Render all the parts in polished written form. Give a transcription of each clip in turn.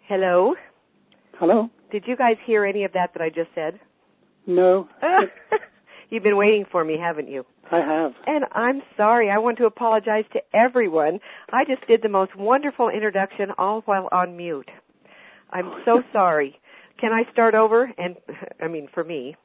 Hello? Hello? Did you guys hear any of that I just said? No. You've been waiting for me, haven't you? I have. And I'm sorry. I want to apologize to everyone. I just did the most wonderful introduction all while on mute. I'm so sorry. Can I start over? And I mean, for me.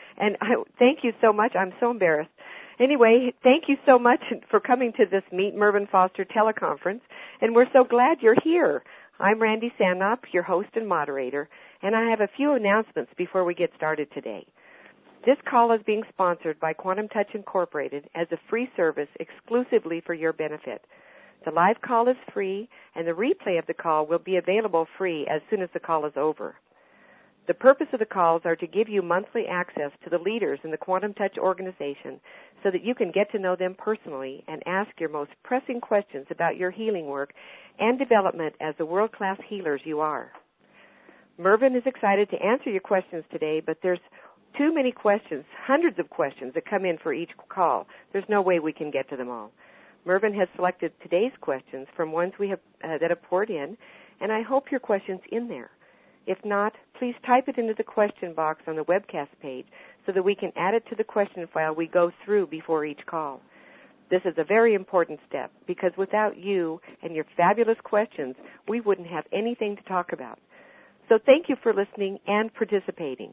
Thank you so much. I'm so embarrassed. Anyway, thank you so much for coming to this Meet Mervyn Foster teleconference, and we're so glad you're here. I'm Randy Sandnop, your host and moderator, and I have a few announcements before we get started today. This call is being sponsored by Quantum Touch Incorporated as a free service exclusively for your benefit. The live call is free, and the replay of the call will be available free as soon as the call is over. The purpose of the calls are to give you monthly access to the leaders in the Quantum Touch organization so that you can get to know them personally and ask your most pressing questions about your healing work and development as the world-class healers you are. Mervyn is excited to answer your questions today, but there's too many questions, hundreds of questions that come in for each call. There's no way we can get to them all. Mervyn has selected today's questions from ones we have that have poured in, and I hope your question's in there. If not, please type it into the question box on the webcast page so that we can add it to the question file we go through before each call. This is a very important step because without you and your fabulous questions, we wouldn't have anything to talk about. So thank you for listening and participating.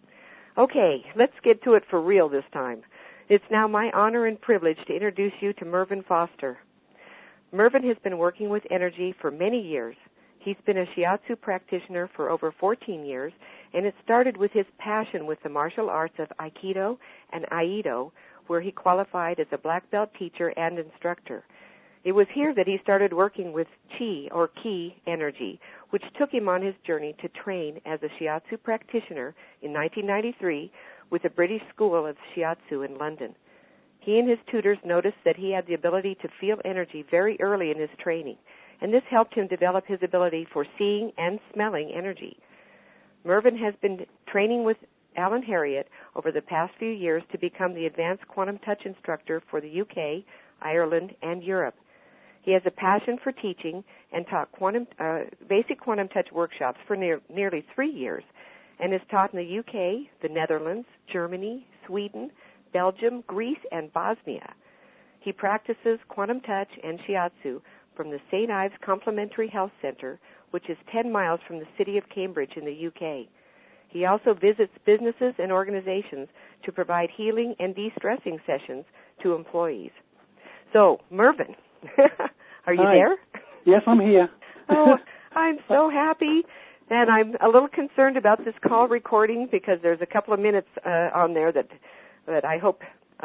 Okay, let's get to it for real this time. It's now my honor and privilege to introduce you to Mervyn Foster. Mervyn has been working with energy for many years. He's been a shiatsu practitioner for over 14 years, and it started with his passion with the martial arts of Aikido and Aido, where he qualified as a black belt teacher and instructor. It was here that he started working with Chi, or Ki, energy, which took him on his journey to train as a shiatsu practitioner in 1993 with the British School of Shiatsu in London. He and his tutors noticed that he had the ability to feel energy very early in his training, and this helped him develop his ability for seeing and smelling energy. Mervyn has been training with Alan Harriott over the past few years to become the Advanced Quantum Touch Instructor for the UK, Ireland, and Europe. He has a passion for teaching and taught basic quantum touch workshops for nearly 3 years and has taught in the UK, the Netherlands, Germany, Sweden, Belgium, Greece, and Bosnia. He practices quantum touch and shiatsu from the St. Ives Complementary Health Center, which is 10 miles from the city of Cambridge in the UK. He also visits businesses and organizations to provide healing and de-stressing sessions to employees. So, Mervyn, are you Hi. there? Yes, I'm here. Oh, I'm so happy, and I'm a little concerned about this call recording because there's a couple of minutes on there that I hope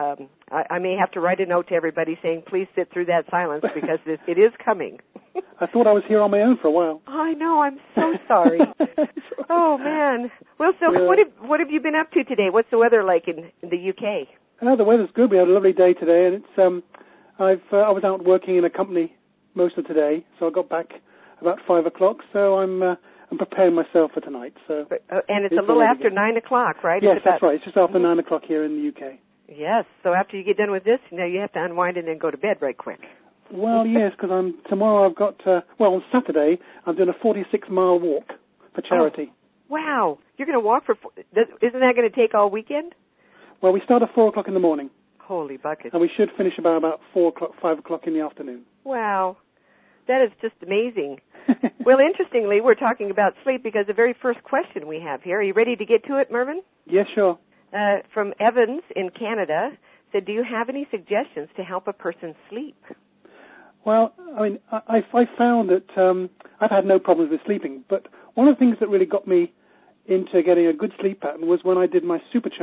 I may have to write a note to everybody saying, please sit through that silence because it is coming. I thought I was here on my own for a while. I know. I'm so sorry. Oh, man. Well, so what have you been up to today? What's the weather like in the UK? The weather's good. We had a lovely day today, and it's I was out working in a company most of today, so I got back about 5 o'clock. So I'm preparing myself for tonight. So and it's a little after 9 o'clock, right? Yes, that's right. It's just after 9 o'clock here in the UK. Yes. So after you get done with this, you have to unwind and then go to bed right quick. Well, yes, because tomorrow I've got on Saturday I'm doing a 46-mile walk for charity. Oh, wow. You're going to walk isn't that going to take all weekend? Well, we start at 4 o'clock in the morning. Holy buckets. And we should finish about 4 o'clock, 5 o'clock in the afternoon. Wow. That is just amazing. Well, interestingly, we're talking about sleep because the very first question we have here, are you ready to get to it, Mervyn? Yes, sure. From Evans in Canada, said, do you have any suggestions to help a person sleep? Well, I mean, I found that I've had no problems with sleeping, but one of the things that really got me into getting a good sleep pattern was when I did my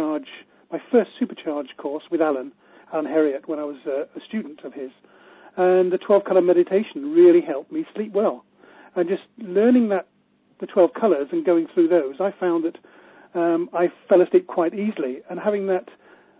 first Supercharge course with Alan Harriott when I was a student of his. And the 12-color meditation really helped me sleep well. And just learning the 12 colors and going through those, I found that I fell asleep quite easily. And having that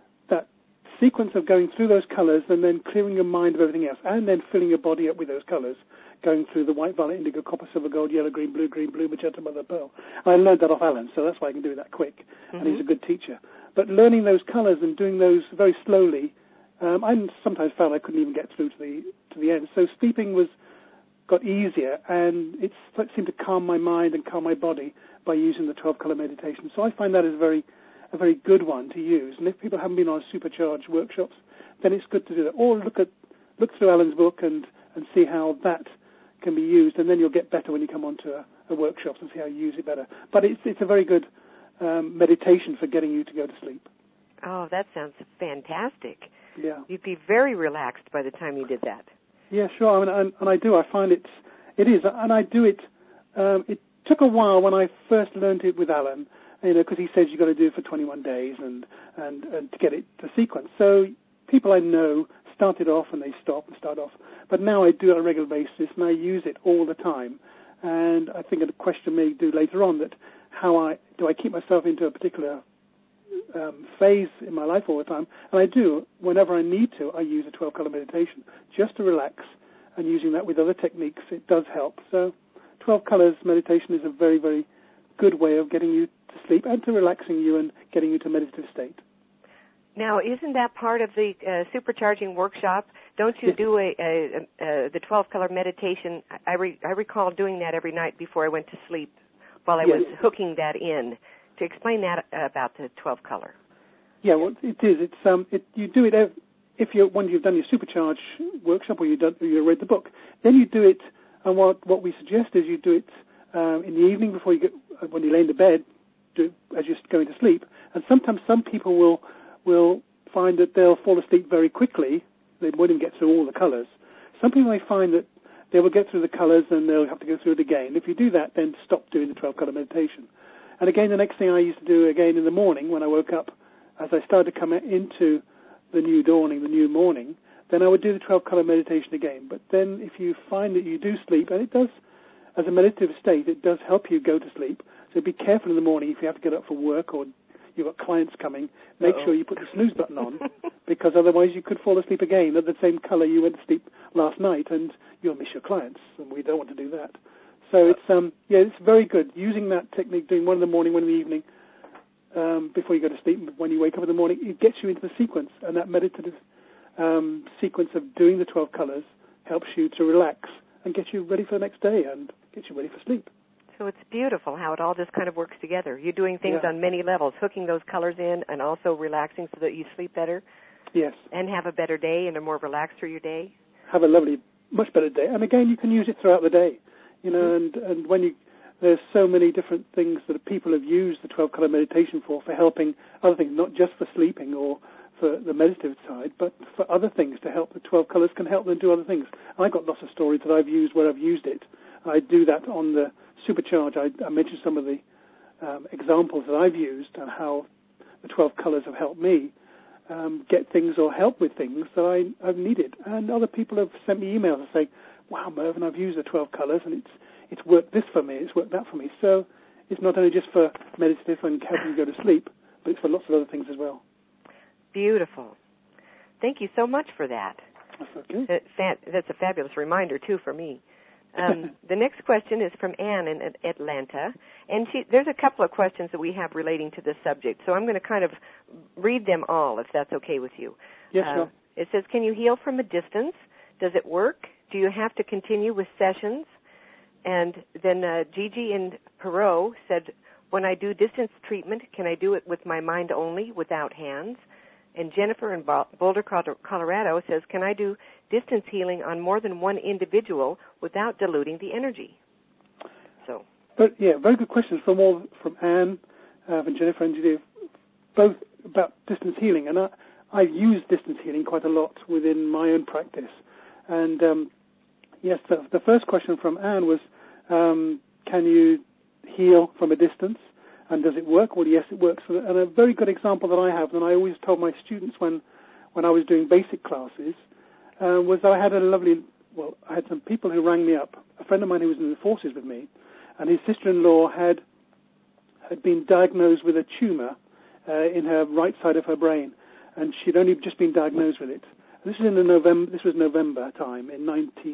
sequence of going through those colors and then clearing your mind of everything else and then filling your body up with those colors, going through the white, violet, indigo, copper, silver, gold, yellow, green, blue, magenta, mother, pearl. And I learned that off Alan, so that's why I can do that quick. Mm-hmm. And he's a good teacher. But learning those colors and doing those very slowly, I sometimes found I couldn't even get through to the end. So sleeping was got easier, and it seemed to calm my mind and calm my body by using the 12-color meditation. So I find that is a very good one to use. And if people haven't been on Supercharge workshops, then it's good to do that. Or look through Alan's book and see how that can be used, and then you'll get better when you come onto a workshop and see how you use it better. But it's a very good meditation for getting you to go to sleep. Oh, that sounds fantastic. Yeah. You'd be very relaxed by the time you did that. Yeah, sure. I mean, and I do. I find it is, and I do it. It took a while when I first learned it with Alan, because he says you've got to do it for 21 days and to get it to sequence. So people I know started off and they stop and start off. But now I do it on a regular basis and I use it all the time. And I think a question may do later on that do I keep myself into a particular phase in my life all the time? And I do. Whenever I need to, I use a 12-color meditation just to relax, and using that with other techniques, it does help. So 12 colors meditation is a very, very good way of getting you to sleep and to relaxing you and getting you to a meditative state. Now, isn't that part of the supercharging workshop? Don't you do the 12-color meditation? I recall doing that every night before I went to sleep while I was hooking that in. To explain that about the 12-color. Yeah, well, it is. You do it when you've done your Supercharge workshop or you read the book. Then you do it, and what we suggest is you do it in the evening before when you lay in the bed, do it as you're going to sleep. And sometimes some people will find that they'll fall asleep very quickly. They won't even get through all the colors. Some people may find that they will get through the colors and they'll have to go through it again. If you do that, then stop doing the 12-color meditation. And again, the next thing I used to do again in the morning when I woke up, as I started to come into the new dawning, the new morning, then I would do the 12-color meditation again. But then if you find that you do sleep, and it does, as a meditative state, it does help you go to sleep. So be careful in the morning if you have to get up for work or you've got clients coming. Make sure you put the snooze button on, because otherwise you could fall asleep again at the same color you went to sleep last night, and you'll miss your clients, and we don't want to do that. So it's very good. Using that technique, doing one in the morning, one in the evening, before you go to sleep, when you wake up in the morning, it gets you into the sequence, and that meditative sequence of doing the 12 colors helps you to relax and get you ready for the next day and get you ready for sleep. So it's beautiful how it all just kind of works together. You're doing things on many levels, hooking those colors in and also relaxing so that you sleep better. Yes. And have a better day and are more relaxed through your day. Have a lovely, much better day. And again, you can use it throughout the day. And when there's so many different things that people have used the 12-color meditation for helping other things, not just for sleeping or for the meditative side, but for other things to help. The 12 colors can help them do other things. I've got lots of stories that I've used where I've used it. I do that on the Supercharge. I mentioned some of the examples that I've used and how the 12 colors have helped me get things or help with things that I've needed. And other people have sent me emails and say, wow, Mervyn, I've used the 12 colors and it's worked this for me, it's worked that for me. So it's not only just for meditative and helping you go to sleep, but it's for lots of other things as well. Beautiful. Thank you so much for that. That's okay. That's a fabulous reminder, too, for me. The next question is from Anne in Atlanta, and there's a couple of questions that we have relating to this subject, so I'm going to kind of read them all, if that's okay with you. Yes, sure. It says, can you heal from a distance? Does it work? Do you have to continue with sessions? And then Gigi in Perot said, when I do distance treatment, can I do it with my mind only, without hands? And Jennifer in Boulder, Colorado says, can I do distance healing on more than one individual without diluting the energy? But very good questions from Anne, from Jennifer and Judy, both about distance healing. And I've used distance healing quite a lot within my own practice. And yes, the first question from Anne was, can you heal from a distance? And does it work? Well, yes, it works. And a very good example that I have, and I always told my students when I was doing basic classes, was that I had some people who rang me up. A friend of mine who was in the forces with me, and his sister-in-law had been diagnosed with a tumor in her right side of her brain, and she'd only just been diagnosed with it. And this was November time in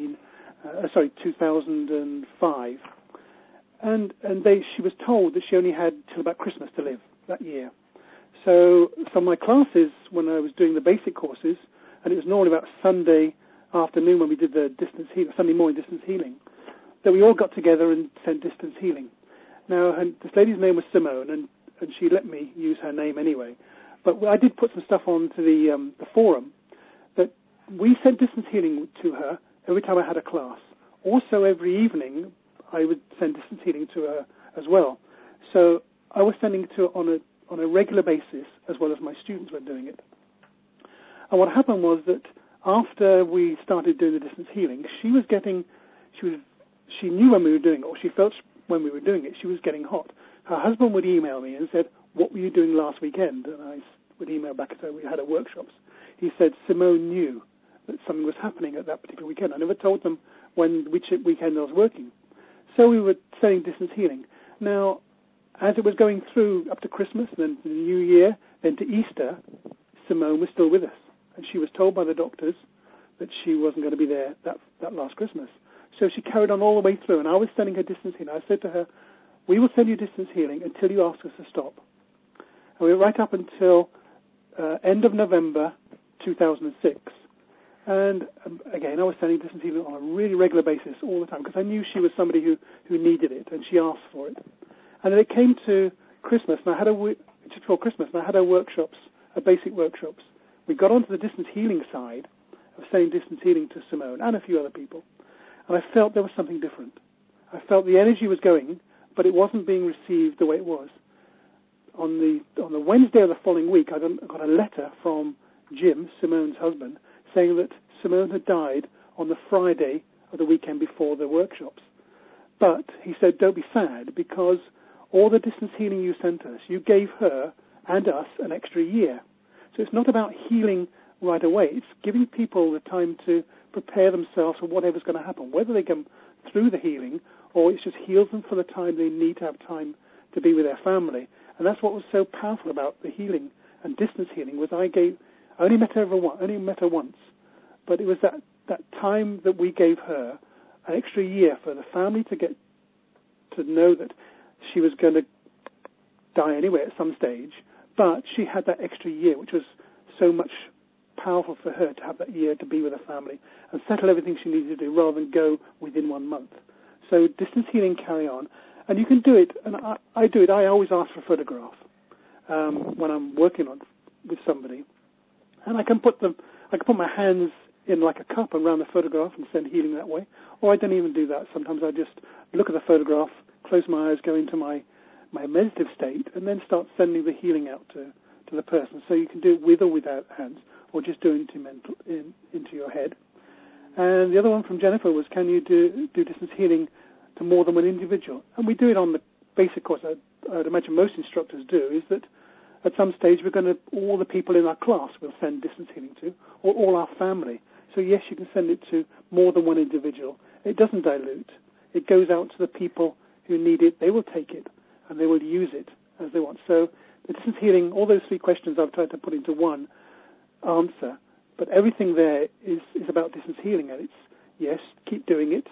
2005. And she was told that she only had till about Christmas to live that year. So my classes, when I was doing the basic courses, and it was normally about Sunday afternoon when we did the distance healing, Sunday morning distance healing, that we all got together and sent distance healing. Now, this lady's name was Simone, and she let me use her name anyway. But I did put some stuff onto the forum that we sent distance healing to her every time I had a class. Also, every evening, I would send distance healing to her as well. So I was sending it to her on a regular basis, as well as my students were doing it. And what happened was that after we started doing the distance healing, she knew when we were doing it, or she felt when we were doing it, she was getting hot. Her husband would email me and said, "What were you doing last weekend?" And I would email back and say, "We had our workshops." He said, Simone knew that something was happening at that particular weekend. I never told them which weekend I was working. So we were sending distance healing. Now, as it was going through up to Christmas, then to the New Year, then to Easter, Simone was still with us. And she was told by the doctors that she wasn't going to be there that last Christmas. So she carried on all the way through, and I was sending her distance healing. I said to her, "We will send you distance healing until you ask us to stop." And we were right up until end of November 2006. And again, I was sending distance healing on a really regular basis all the time, because I knew she was somebody who needed it, and she asked for it. And then it came to Christmas, and I had just before Christmas, and I had our workshops, our basic workshops. We got onto the distance healing side of saying distance healing to Simone and a few other people, and I felt there was something different. I felt the energy was going, but it wasn't being received the way it was. On the Wednesday of the following week, I got a letter from Jim, Simone's husband, saying that Simone had died on the Friday of the weekend before the workshops. But he said, "Don't be sad, because all the distance healing you sent us, you gave her and us an extra year. So it's not about healing right away. It's giving people the time to prepare themselves for whatever's going to happen, whether they come through the healing or it just heals them for the time they need to have time to be with their family." And that's what was so powerful about the healing and distance healing, was I only met her once, but it was that time that we gave her, an extra year for the family to get to know that she was going to die anyway at some stage, but she had that extra year, which was so much powerful for her to have that year to be with her family and settle everything she needed to do rather than go within 1 month. So distance healing, carry on. And you can do it, and I do it. I always ask for a photograph when I'm working with somebody. And I can put my hands in like a cup around the photograph and send healing that way. Or I don't even do that. Sometimes I just look at the photograph, close my eyes, go into my meditative state, and then start sending the healing out to the person. So you can do it with or without hands, or just do it into your head. And the other one from Jennifer was, can you do distance healing to more than one individual? And we do it on the basic course. I'd imagine most instructors do, is that at some stage all the people in our class will send distance healing to, or all our family. So yes, you can send it to more than one individual. It doesn't dilute. It goes out to the people who need it. They will take it, and they will use it as they want. So the distance healing, all those 3 questions I've tried to put into one answer, but everything there is about distance healing, and it's, yes, keep doing it.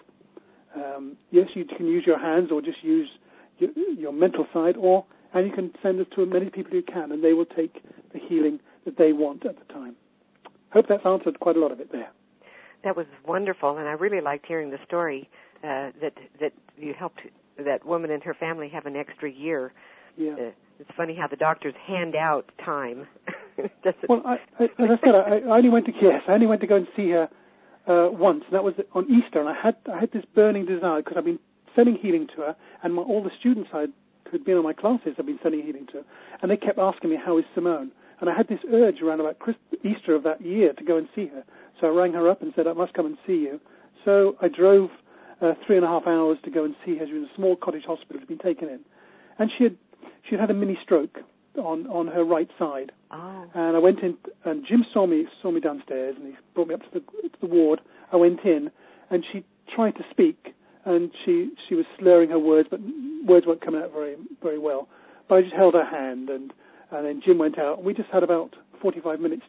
Yes, you can use your hands or just use your mental side, and you can send it to as many people you can, and they will take the healing that they want at the time. Hope that's answered quite a lot of it there. That was wonderful, and I really liked hearing the story that you helped that woman and her family have an extra year. Yeah. It's funny how the doctors hand out time. Well, as I said, I only went to go and see her once, and that was on Easter, and I had this burning desire, because I've been sending healing to her, and all the students who'd been on my classes I've been sending healing to, and they kept asking me, how is Simone? And I had this urge around about Easter of that year to go and see her. So I rang her up and said, I must come and see you. So I drove 3.5 hours to go and see her. She was in a small cottage hospital, had been taken in. And she'd had a mini stroke on her right side. Oh. And I went in, and Jim saw me downstairs, and he brought me up to the ward. I went in, and she tried to speak, and she was slurring her words, but words weren't coming out very, very well. But I just held her hand, and then Jim went out. We just had about 45 minutes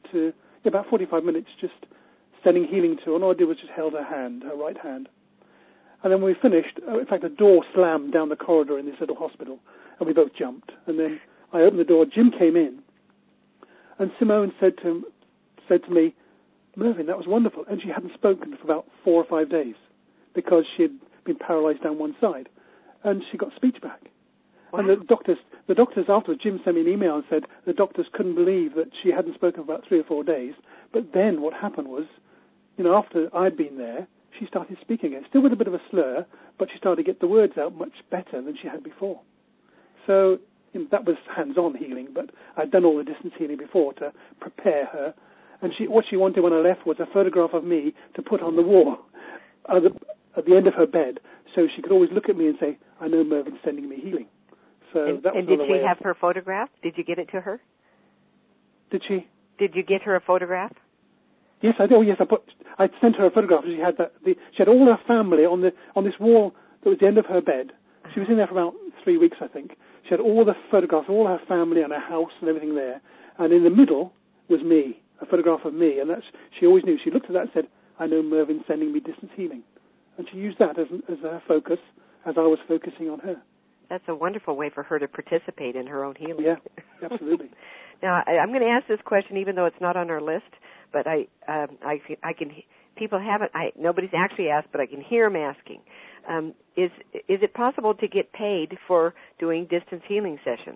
just sending healing to her, and all I did was just held her hand, her right hand. And then when we finished, in fact, a door slammed down the corridor in this little hospital, and we both jumped. And then I opened the door, Jim came in, and Simone said to me, Mervyn, that was wonderful. And she hadn't spoken for about 4 or 5 days, because she'd been paralyzed down one side. And she got speech back. Wow. And the doctors afterwards, Jim sent me an email and said the doctors couldn't believe that she hadn't spoken for about 3 or 4 days. But then what happened was, after I'd been there, she started speaking again, still with a bit of a slur, but she started to get the words out much better than she had before. So that was hands-on healing, but I'd done all the distance healing before to prepare her. And what she wanted when I left was a photograph of me to put on the wall at the end of her bed, so she could always look at me and say, I know Mervyn's sending me healing. So that was and did she have her photograph? Did you get it to her? Did she? Did you get her a photograph? Yes, I did. Oh, yes, I sent her a photograph. She had she had all her family on this wall that was the end of her bed. She was in there for about 3 weeks, I think. She had all the photographs, all her family and her house and everything there. And in the middle was me, a photograph of me. And she always knew. She looked at that and said, I know Mervyn's sending me distance healing. And she used that as her focus as I was focusing on her. That's a wonderful way for her to participate in her own healing. Yeah, absolutely. Now, I'm going to ask this question even though it's not on our list, but people haven't, nobody's actually asked, but I can hear them asking. Is it possible to get paid for doing distance healing sessions?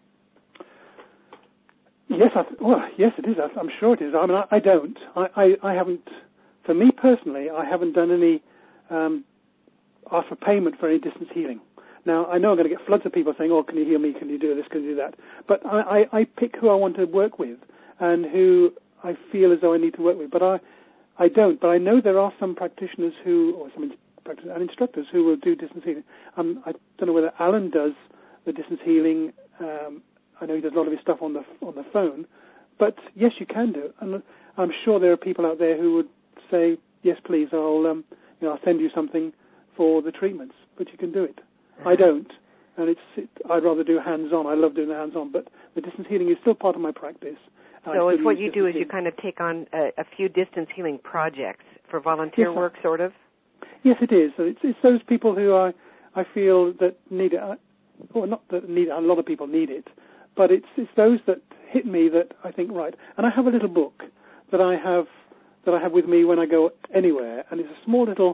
Yes, yes, it is. I'm sure it is. I mean, I don't. I haven't. For me personally, I haven't done any ask for payment for any distance healing. Now, I know I'm going to get floods of people saying, "Oh, can you heal me? Can you do this? Can you do that?" But I pick who I want to work with and who I feel as though I need to work with. But I don't. But I know there are some practitioners or some instructors who will do distance healing. I don't know whether Alan does the distance healing. I know he does a lot of his stuff on the phone. But yes, you can do it. And I'm sure there are people out there who would say, "Yes, please, I'll send you something for the treatments." But you can do it. I don't, and I'd rather do hands-on. I love doing the hands-on, but the distance healing is still part of my practice. So it's what you do is you kind of take on a few distance healing projects for volunteer work, sort of? Yes, it is. So it's those people who I feel that need it, or not that need it, a lot of people need it, but it's those that hit me that I think, right. And I have a little book that I have with me when I go anywhere, and it's a small little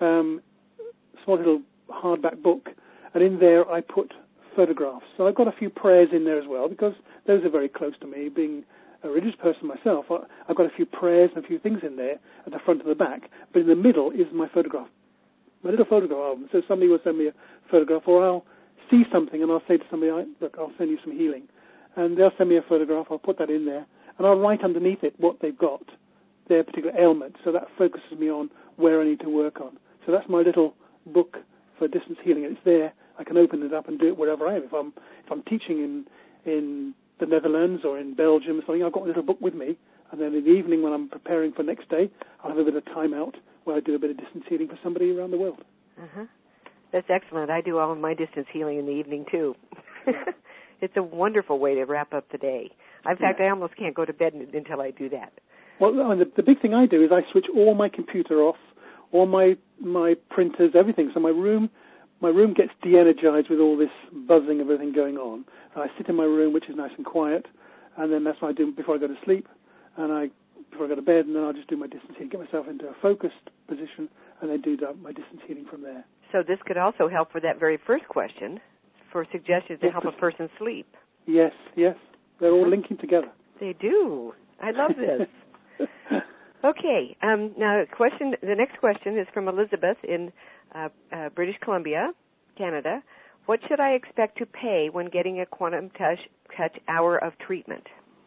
hardback book. And in there I put photographs. So I've got a few prayers in there as well, because those are very close to me. Being a religious person myself, I've got a few prayers and a few things in there at the front and the back. But in the middle is my photograph, my little photograph album. So somebody will send me a photograph, or I'll see something and I'll say to somebody, look, I'll send you some healing. And they'll send me a photograph, I'll put that in there, and I'll write underneath it what they've got, their particular ailment. So that focuses me on where I need to work on. So that's my little book for distance healing. It's there. I can open it up and do it wherever I am. If I'm teaching in the Netherlands or in Belgium or something, I've got a little book with me. And then in the evening when I'm preparing for next day, I'll have a bit of time out where I do a bit of distance healing for somebody around the world. Uh-huh. That's excellent. I do all of my distance healing in the evening, too. It's a wonderful way to wrap up the day. In fact, I almost can't go to bed until I do that. Well, the big thing I do is I switch all my computer off, all my printers, everything. So my room gets de-energized with all this buzzing of everything going on. I sit in my room, which is nice and quiet, and then that's what I do before I go to sleep, and before I go to bed, and then I'll just do my distance healing, get myself into a focused position, and then do my distance healing from there. So this could also help for that very first question, for suggestions to help a person sleep. Yes. They're all linking together. They do. I love this. Okay. Now, the next question is from Elizabeth in British Columbia, Canada. What should I expect to pay when getting a Quantum Touch hour of treatment?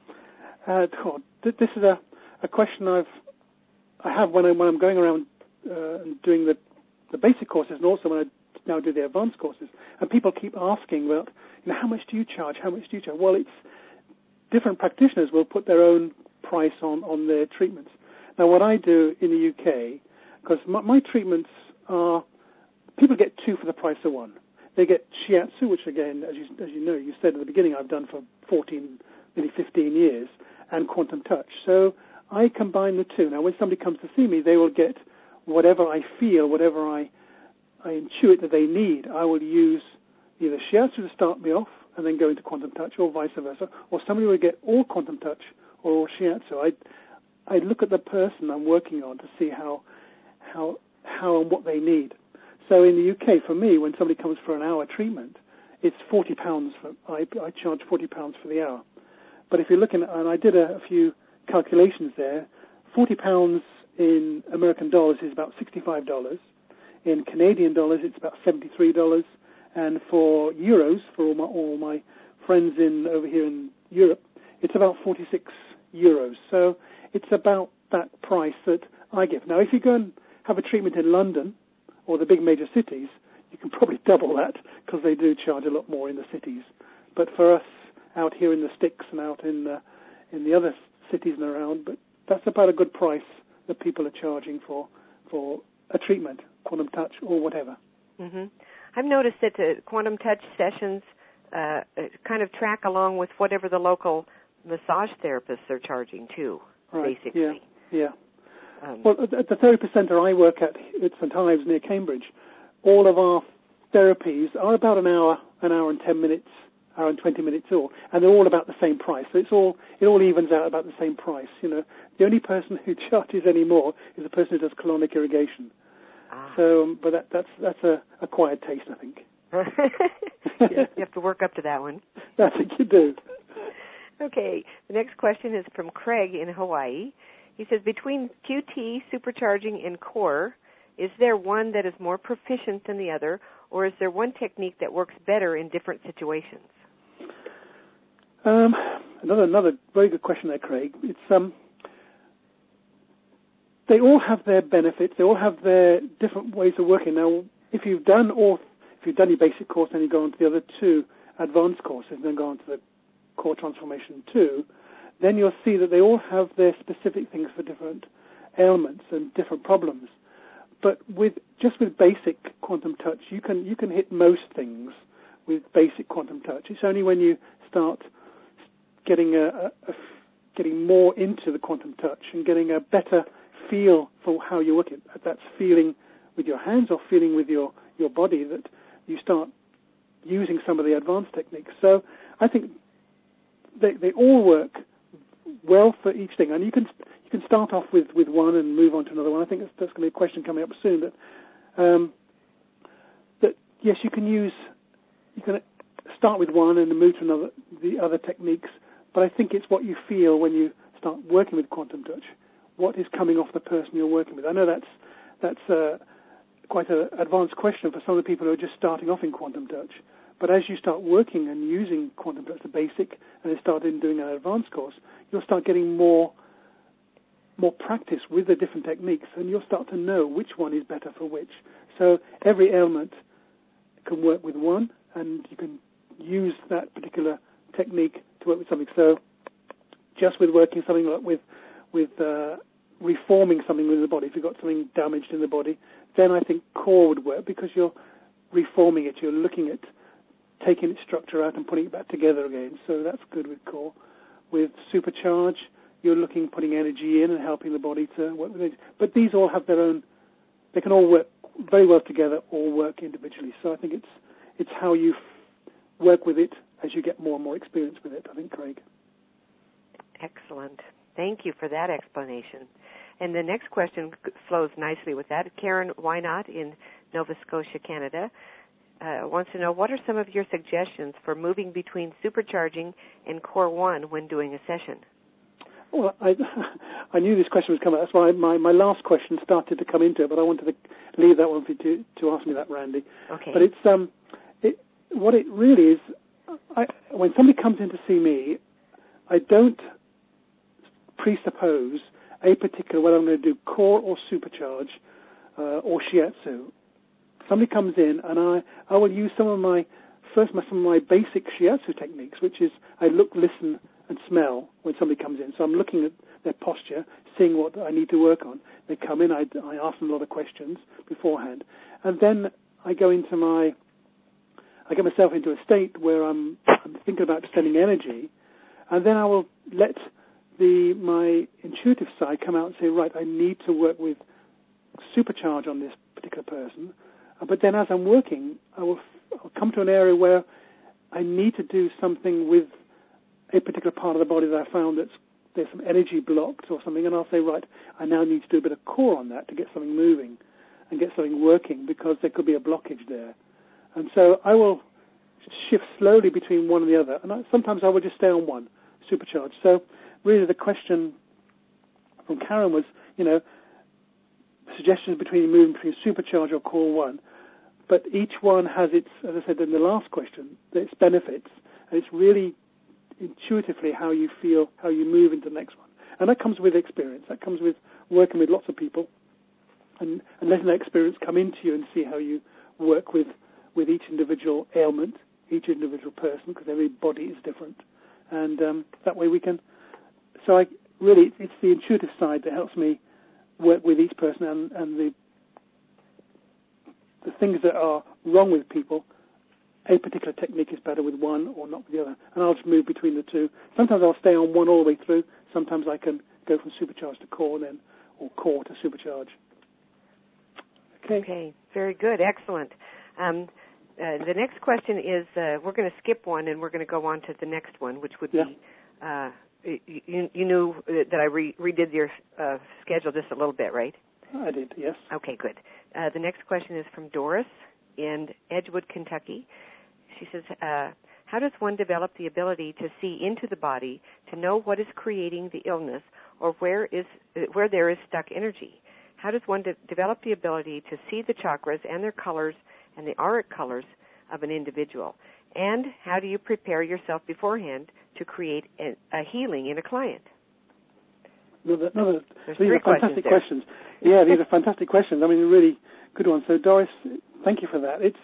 This is a question I have when I'm going around and doing the basic courses, and also when I now do the advanced courses. And people keep asking, well, how much do you charge? How much do you charge? Well, it's different practitioners will put their own price on their treatments. Now, what I do in the UK, because my treatments are, people get two for the price of one. They get shiatsu, which again, as you know, you said at the beginning, I've done for 14, nearly 15 years, and quantum touch. So I combine the two. Now, when somebody comes to see me, they will get whatever I feel, whatever I intuit that they need. I will use either shiatsu to start me off and then go into quantum touch, or vice versa. Or somebody will get all quantum touch or all shiatsu. I look at the person I'm working on to see how and what they need. So in the UK, for me, when somebody comes for an hour treatment, it's £40. I charge £40 for the hour. But if you're looking at, and I did a few calculations there, £40 in American dollars is about $65. In Canadian dollars, it's about $73. And for euros, for all my friends over here in Europe, it's about 46 euros. So it's about that price that I give. Now, if you go and have a treatment in London or the big major cities, you can probably double that because they do charge a lot more in the cities. But for us out here in the sticks and out in the other cities and around, but that's about a good price that people are charging for a treatment, quantum touch or whatever. Mm-hmm. I've noticed that the quantum touch sessions kind of track along with whatever the local massage therapists are charging too, right. basically. Yeah. Well, at the therapy centre I work at St Ives near Cambridge, all of our therapies are about an hour and 10 minutes, hour and 20 minutes all, and they're all about the same price. So it all evens out about the same price. You know, the only person who charges any more is the person who does colonic irrigation. So, but that's a acquired taste, I think. You have to work up to that one. That's what you do. Okay, the next question is from Craig in Hawaii. He says, between QT, supercharging, and core, is there one that is more proficient than the other, or is there one technique that works better in different situations? Another very good question there, Craig. It's they all have their benefits. They all have their different ways of working. Now, if you've done your basic course and you go on to the other two advanced courses and then go on to the Core Transformation 2, then you'll see that they all have their specific things for different ailments and different problems. But with basic quantum touch, you can hit most things with basic quantum touch. It's only when you start getting getting more into the quantum touch and getting a better feel for how you work it. That's feeling with your hands or feeling with your body that you start using some of the advanced techniques. So I think they all work well for each thing, and you can start off with one and move on to another one. I think that's going to be a question coming up soon. That yes, you can start with one and move to the other techniques. But I think it's what you feel when you start working with quantum touch. What is coming off the person you're working with? I know that's quite an advanced question for some of the people who are just starting off in quantum touch. But as you start working and using quantum touch, the basic, and then start doing an advanced course, you'll start getting more practice with the different techniques, and you'll start to know which one is better for which. So every ailment can work with one, and you can use that particular technique to work with something. So just with working something like with reforming something within the body, if you've got something damaged in the body, then I think core would work because you're reforming it. You're looking at taking its structure out and putting it back together again. So that's good with core. With supercharge, you're putting energy in and helping the body to work with it. But these all have their own, they can all work very well together or work individually. So I think it's how you work with it as you get more and more experience with it, I think, Craig. Excellent. Thank you for that explanation. And the next question flows nicely with that. Karen Wynot in Nova Scotia, Canada, wants to know, what are some of your suggestions for moving between supercharging and Core 1 when doing a session? Well, I knew this question was coming. That's why my last question started to come into it, but I wanted to leave that one for you to ask me that, Randy. Okay. But it's what it really is. When somebody comes in to see me, I don't presuppose a particular, whether I'm going to do core or supercharge or shiatsu. Somebody comes in and I will use some of my basic shiatsu techniques, which is I look, listen, and smell when somebody comes in. So I'm looking at their posture, seeing what I need to work on. They come in, I ask them a lot of questions beforehand, and then I get myself into a state where I'm thinking about sending energy, and then I will let my intuitive side come out and say, right, I need to work with supercharge on this particular person. But then as I'm working, I'll come to an area where I need to do something with a particular part of the body that I found there's some energy blocked or something, and I'll say, right, I now need to do a bit of core on that to get something moving. and get something working because there could be a blockage there. And so I will shift slowly between one and the other, and sometimes I will just stay on one, supercharge. So really the question from Karen was, suggestions between moving between supercharge or core one, but each one has its, as I said in the last question, its benefits, and it's really intuitively how you feel, how you move into the next one. And that comes with experience. That comes with working with lots of people and letting that experience come into you and see how you work with each individual ailment, each individual person, because every body is different. And that way we can... So it's the intuitive side that helps me work with each person and the things that are wrong with people. A particular technique is better with one or not with the other. And I'll just move between the two. Sometimes I'll stay on one all the way through. Sometimes I can go from supercharge to core then, or core to supercharge. Okay, very good, excellent. The next question is, we're going to skip one and we're going to go on to the next one, which would be, you knew that I redid your schedule just a little bit, right? I did, yes. Okay, good. The next question is from Doris in Edgewood, Kentucky. She says, how does one develop the ability to see into the body to know what is creating the illness or where there is stuck energy? How does one develop the ability to see the chakras and their colors and the auric colors of an individual? And how do you prepare yourself beforehand to create a healing in a client? These are fantastic questions. Yeah, these are fantastic questions. I mean, really good ones. So, Doris, thank you for that. It's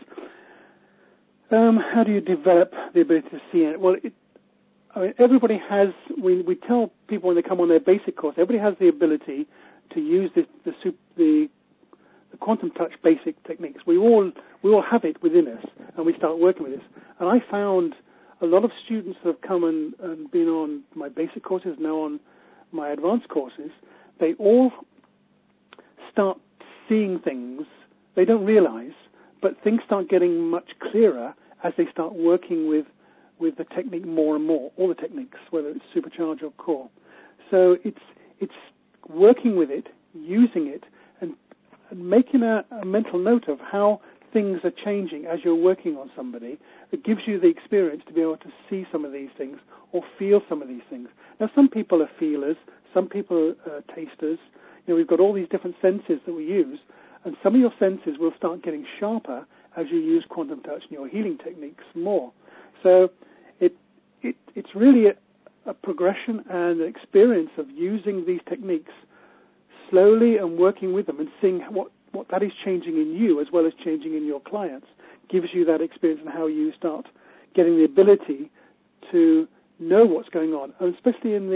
how do you develop the ability to see it? Well, everybody has. We tell people when they come on their basic course, everybody has the ability to use the quantum touch basic techniques. We all have it within us, and we start working with this. And I found a lot of students that have come and been on my basic courses, now on my advanced courses, they all start seeing things they don't realize, but things start getting much clearer as they start working with the technique more and more, all the techniques, whether it's supercharge or core. So it's working with it, using it, and making a mental note of how things are changing as you're working on somebody. That gives you the experience to be able to see some of these things or feel some of these things. Now, some people are feelers, some people are tasters. We've got all these different senses that we use, and some of your senses will start getting sharper as you use quantum touch and your healing techniques more. So it's really a progression and an experience of using these techniques slowly and working with them and seeing what that is changing in you as well as changing in your clients. Gives you that experience and how you start getting the ability to know what's going on. And especially in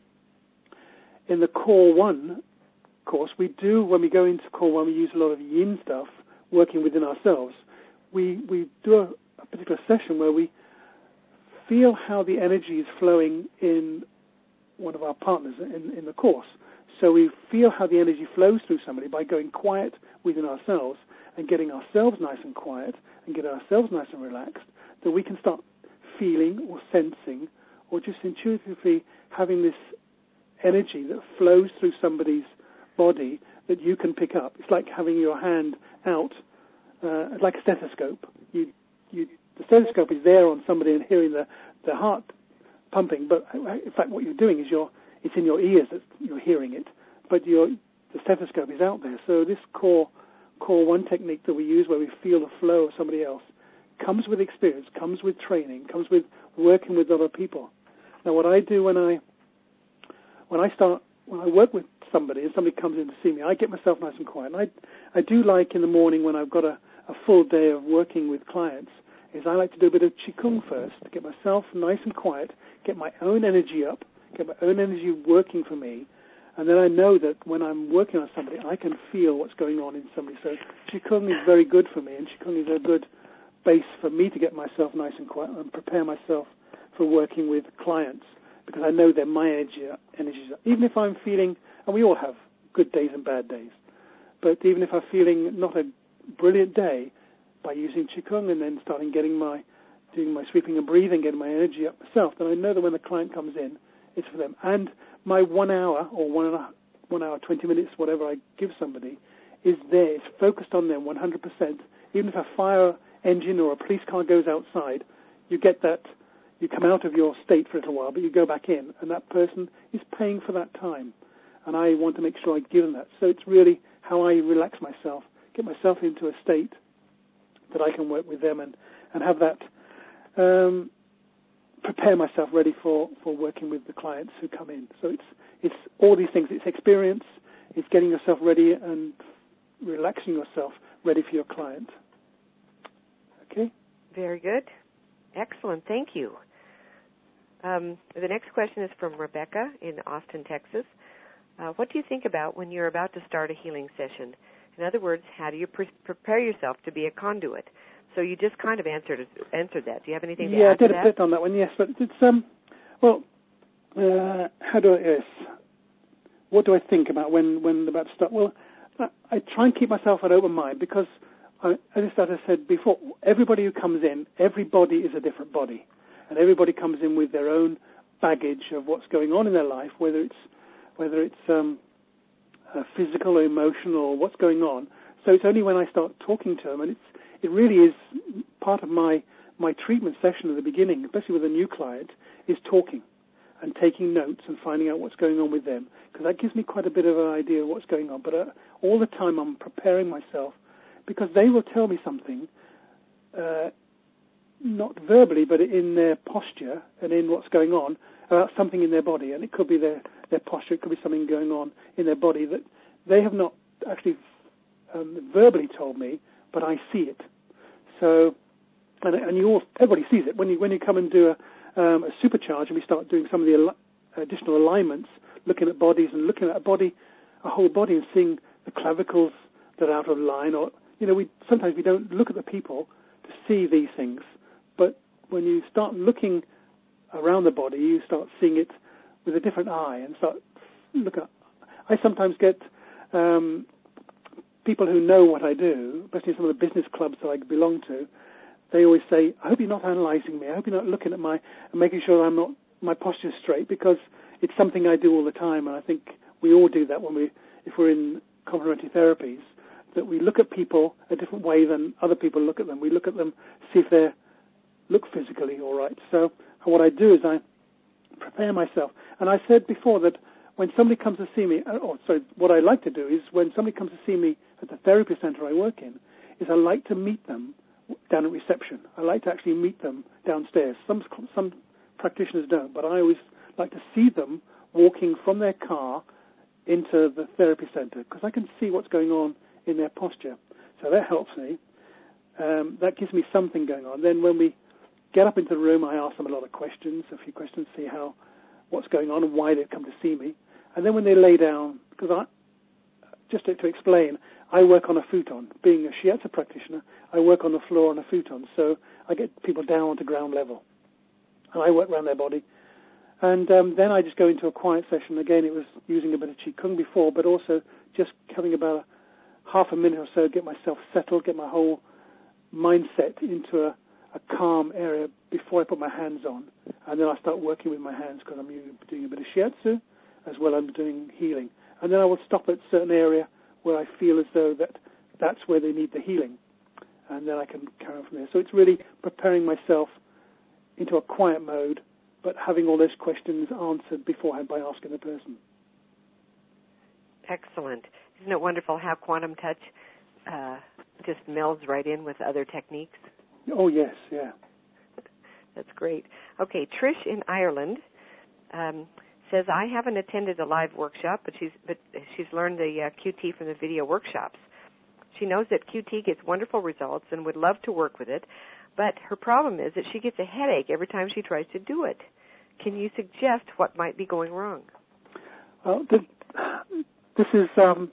the Core 1 course, we do, when we go into Core 1, we use a lot of yin stuff, working within ourselves. We do a particular session where we feel how the energy is flowing in one of our partners in the course. So we feel how the energy flows through somebody by going quiet within ourselves and getting ourselves nice and quiet and getting ourselves nice and relaxed, that we can start feeling or sensing or just intuitively having this energy that flows through somebody's body that you can pick up. It's like having your hand out, like a stethoscope. The stethoscope is there on somebody and hearing the heart pumping, but in fact what you're doing is it's in your ears that you're hearing it, but the stethoscope is out there. So this core 1 technique that we use where we feel the flow of somebody else comes with experience, comes with training, comes with working with other people. Now what I do when I work with somebody and somebody comes in to see me, I get myself nice and quiet. And I do like in the morning when I've got a full day of working with clients, is I like to do a bit of Qigong first, to get myself nice and quiet, get my own energy up, get my own energy working for me, and then I know that when I'm working on somebody, I can feel what's going on in somebody. So Qigong is very good for me, and Qigong is a good base for me to get myself nice and quiet and prepare myself for working with clients, because I know that my energies are, even if I'm feeling, and we all have good days and bad days, but even if I'm feeling not a brilliant day, by using Qigong and then doing my sweeping and breathing, getting my energy up myself, then I know that when the client comes in, it's for them. And my 1 hour or 1 hour, 20 minutes, whatever I give somebody, is there. It's focused on them 100%. Even if a fire engine or a police car goes outside, you get that, you come out of your state for a little while, but you go back in, and that person is paying for that time. And I want to make sure I give them that. So it's really how I relax myself, get myself into a state that I can work with them and have that, prepare myself ready for working with the clients who come in. So it's all these things. It's experience, it's getting yourself ready and relaxing yourself ready for your client. Okay? Very good. Excellent. Thank you. The next question is from Rebecca in Austin, Texas. What do you think about when you're about to start a healing session? In other words, how do you prepare yourself to be a conduit? So you just kind of answered that. Do you have anything to add to that? Yeah, I did a bit on that one, yes. But it's, what do I think about when I'm about to start? Well, I try and keep myself an open mind because, as I said before, everybody who comes in, every body is a different body. And everybody comes in with their own baggage of what's going on in their life, whether it's physical or emotional or what's going on. So it's only when I start talking to them, and it really is part of my treatment session at the beginning, especially with a new client, is talking and taking notes and finding out what's going on with them, because that gives me quite a bit of an idea of what's going on. But all the time I'm preparing myself, because they will tell me something, not verbally, but in their posture and in what's going on, about something in their body. And it could be their posture, it could be something going on in their body that they have not actually verbally told me, but I see it. So, and everybody sees it. When you come and do a supercharge, and we start doing some of the additional alignments, looking at bodies and looking at a whole body, and seeing the clavicles that are out of line, or sometimes we don't look at the people to see these things. But when you start looking around the body, you start seeing it with a different eye and start look at. I sometimes get people who know what I do, especially some of the business clubs that I belong to. They always say, "I hope you're not analysing me. I hope you're not looking at and making sure my posture's straight," because it's something I do all the time, and I think we all do that if we're in complementary therapies, that we look at people a different way than other people look at them. We look at them, see if they look physically all right. So what I do is I prepare myself. And I said before that when somebody comes to see me, what I like to do is when somebody comes to see me at the therapy center I work in, is I like to meet them down at reception. I like to actually meet them downstairs. Some practitioners don't, but I always like to see them walking from their car into the therapy center, because I can see what's going on in their posture. So that helps me. That gives me something going on. Then when we get up into the room, I ask them a lot of questions, see what's going on and why they've come to see me. And then when they lay down, because just to explain, I work on a futon. Being a shiatsu practitioner, I work on the floor on a futon, so I get people down to ground level. And I work around their body. And then I just go into a quiet session. Again, it was using a bit of Qigong before, but also just having about half a minute or so, get myself settled, get my whole mindset into a calm area before I put my hands on. And then I start working with my hands, because I'm doing a bit of shiatsu as well as I'm doing healing. And then I will stop at a certain area where I feel as though that's where they need the healing. And then I can carry on from there. So it's really preparing myself into a quiet mode, but having all those questions answered beforehand by asking the person. Excellent. Isn't it wonderful how quantum touch just melds right in with other techniques? Oh, yes, yeah. That's great. Okay, Trish in Ireland says, I haven't attended a live workshop, but she's learned the QT from the video workshops. She knows that QT gets wonderful results and would love to work with it, but her problem is that she gets a headache every time she tries to do it. Can you suggest what might be going wrong? Well, this is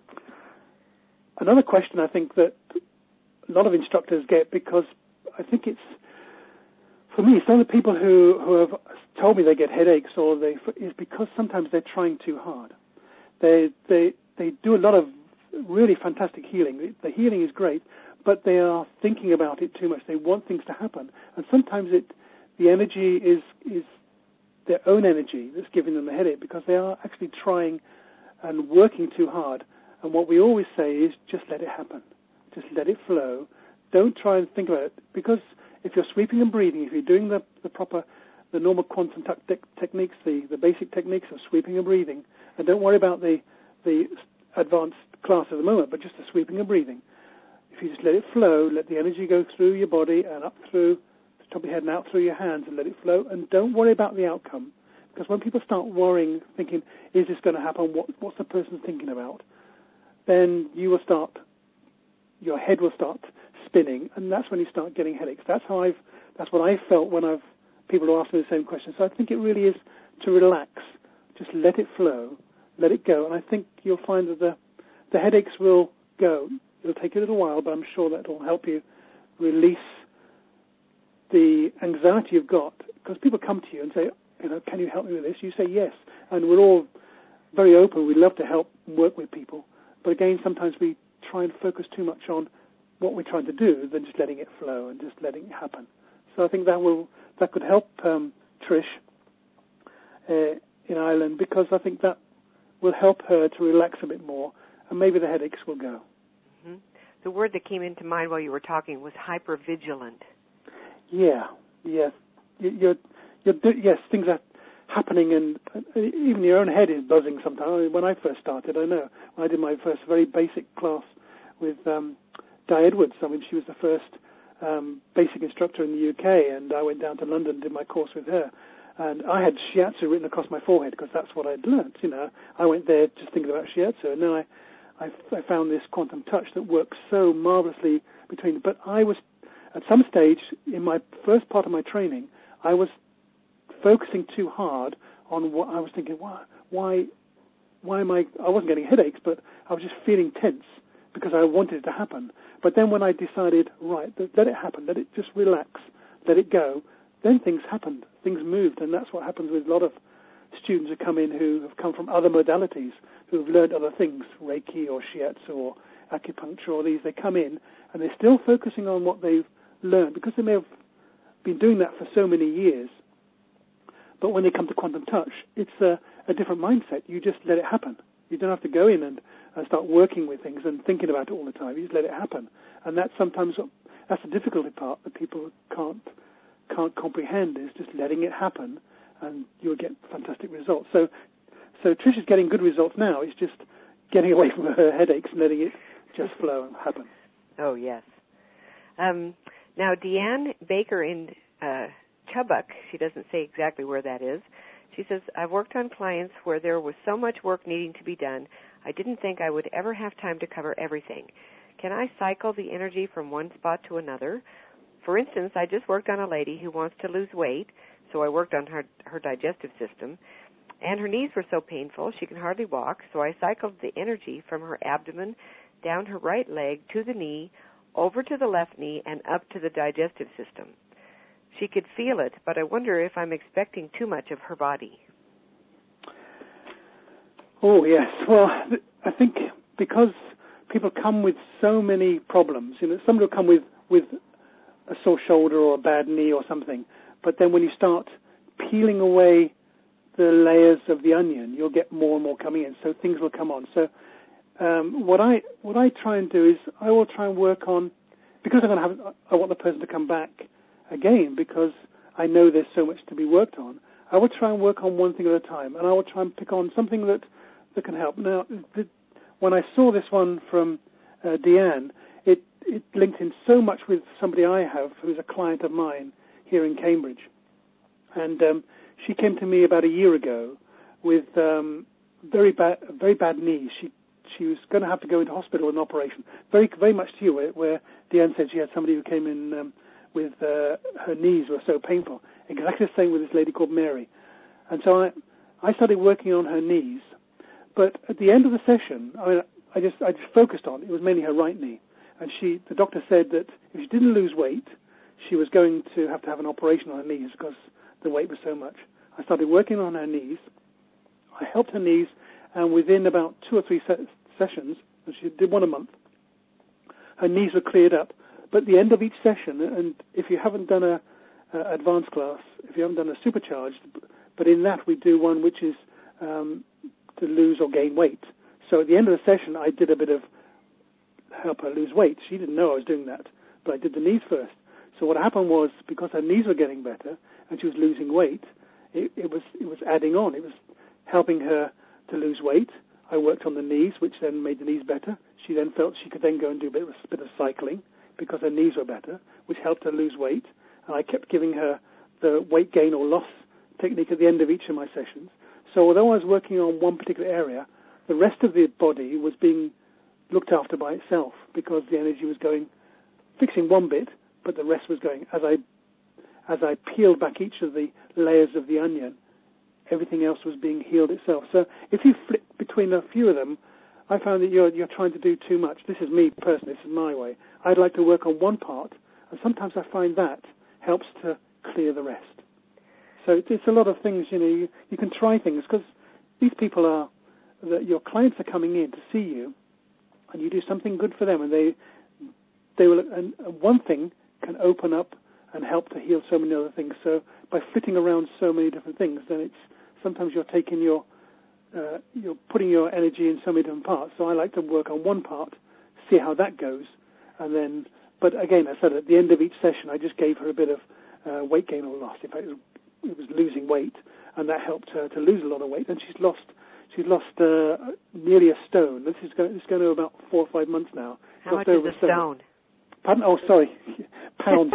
another question I think that a lot of instructors get, because I think it's, for me, some of the people who have told me they get headaches is because sometimes they're trying too hard. They do a lot of really fantastic healing. The healing is great, but they are thinking about it too much. They want things to happen, and sometimes the energy is their own energy that's giving them the headache, because they are actually trying and working too hard. And what we always say is just let it happen. Just let it flow. Don't try and think about it, because if you're sweeping and breathing, if you're doing the normal quantum techniques, the basic techniques of sweeping and breathing, and don't worry about the advanced class at the moment, but just the sweeping and breathing. If you just let it flow, let the energy go through your body and up through the top of your head and out through your hands, and let it flow, and don't worry about the outcome. Because when people start worrying, thinking, is this going to happen, what's the person thinking about, then your head will start spinning, and that's when you start getting headaches. That's what I felt when people are asking me the same question. So I think it really is to relax, just let it flow, let it go, and I think you'll find that the headaches will go. It'll take a little while, but I'm sure that will help you release the anxiety you've got, because people come to you and say, can you help me with this? You say yes, and we're all very open. We love to help and work with people, but again, sometimes we try and focus too much on what we're trying to do than just letting it flow and just letting it happen. So I think that could help Trish in Ireland, because I think that will help her to relax a bit more, and maybe the headaches will go. Mm-hmm. The word that came into mind while you were talking was hypervigilant. Yeah, yes. Yes, things are happening, and even your own head is buzzing sometimes. I mean, when I first started, I know, when I did my first very basic class with Di Edwards, I mean, she was the first basic instructor in the UK, and I went down to London and did my course with her. And I had shiatsu written across my forehead because that's what I'd learnt, I went there just thinking about shiatsu, and then I found this quantum touch that works so marvelously between. But I was, at some stage in my first part of my training, I was focusing too hard on what I was thinking. Why am I wasn't getting headaches, but I was just feeling tense because I wanted it to happen. But then when I decided, right, let it happen, let it just relax, let it go, then things happened, things moved, and that's what happens with a lot of students who come in who have come from other modalities, who have learned other things, Reiki or Shiatsu or acupuncture or these. They come in and they're still focusing on what they've learned because they may have been doing that for so many years. But when they come to quantum touch, it's a different mindset. You just let it happen. You don't have to go in and start working with things and thinking about it all the time. You just let it happen. And that's sometimes that's the difficulty part that people can't comprehend, is just letting it happen, and you'll get fantastic results. So Trish is getting good results now. It's just getting away from her headaches and letting it just flow and happen. Oh, yes. Now, Deanne Baker in Chubbuck, she doesn't say exactly where that is. She says, I've worked on clients where there was so much work needing to be done, I didn't think I would ever have time to cover everything. Can I cycle the energy from one spot to another? For instance, I just worked on a lady who wants to lose weight, so I worked on her digestive system, and her knees were so painful she can hardly walk, so I cycled the energy from her abdomen down her right leg to the knee, over to the left knee, and up to the digestive system. She could feel it, but I wonder if I'm expecting too much of her body. Oh, yes. Well, I think because people come with so many problems, somebody will come with a sore shoulder or a bad knee or something, but then when you start peeling away the layers of the onion, you'll get more and more coming in, so things will come on. So what I try and do is I will try and work on, because I want the person to come back again, because I know there's so much to be worked on, I will try and work on one thing at a time, and I will try and pick on something that can help. Now, when I saw this one from Deanne, it linked in so much with somebody I have who's a client of mine here in Cambridge. And she came to me about a year ago with very bad knees. She was going to have to go into hospital with an operation. Very, very much to you, where Deanne said she had somebody who came in with her knees were so painful. Exactly the same with this lady called Mary. And so I started working on her knees. But at the end of the session, I just focused on it. It was mainly her right knee. And the doctor said that if she didn't lose weight, she was going to have an operation on her knees because the weight was so much. I started working on her knees. I helped her knees, and within about 2 or 3 sessions, and she did one a month, her knees were cleared up. But at the end of each session, and if you haven't done a advanced class, if you haven't done a supercharged, but in that we do one which is to lose or gain weight. So at the end of the session, I did a bit of help her lose weight. She didn't know I was doing that, but I did the knees first. So what happened was, because her knees were getting better and she was losing weight, it was adding on. It was helping her to lose weight. I worked on the knees, which then made the knees better. She then felt she could then go and do a bit of cycling because her knees were better, which helped her lose weight. And I kept giving her the weight gain or loss technique at the end of each of my sessions. So although I was working on one particular area, the rest of the body was being looked after by itself because the energy was going, fixing one bit, but the rest was going. As I peeled back each of the layers of the onion, everything else was being healed itself. So if you flip between a few of them, I found that you're trying to do too much. This is me personally. This is my way. I'd like to work on one part, and sometimes I find that helps to clear the rest. So it's a lot of things, you can try things, because these people your clients are coming in to see you, and you do something good for them, and they will, and one thing can open up and help to heal so many other things. So by flitting around so many different things, then sometimes you're taking you're putting your energy in so many different parts. So I like to work on one part, see how that goes, and then, but again, I said at the end of each session, I just gave her a bit of weight gain or loss. In fact, it was losing weight, and that helped her to lose a lot of weight, and she's lost nearly a stone. This is going to about 4 or 5 months now. How much is a stone? Pardon? Oh, sorry, pounds.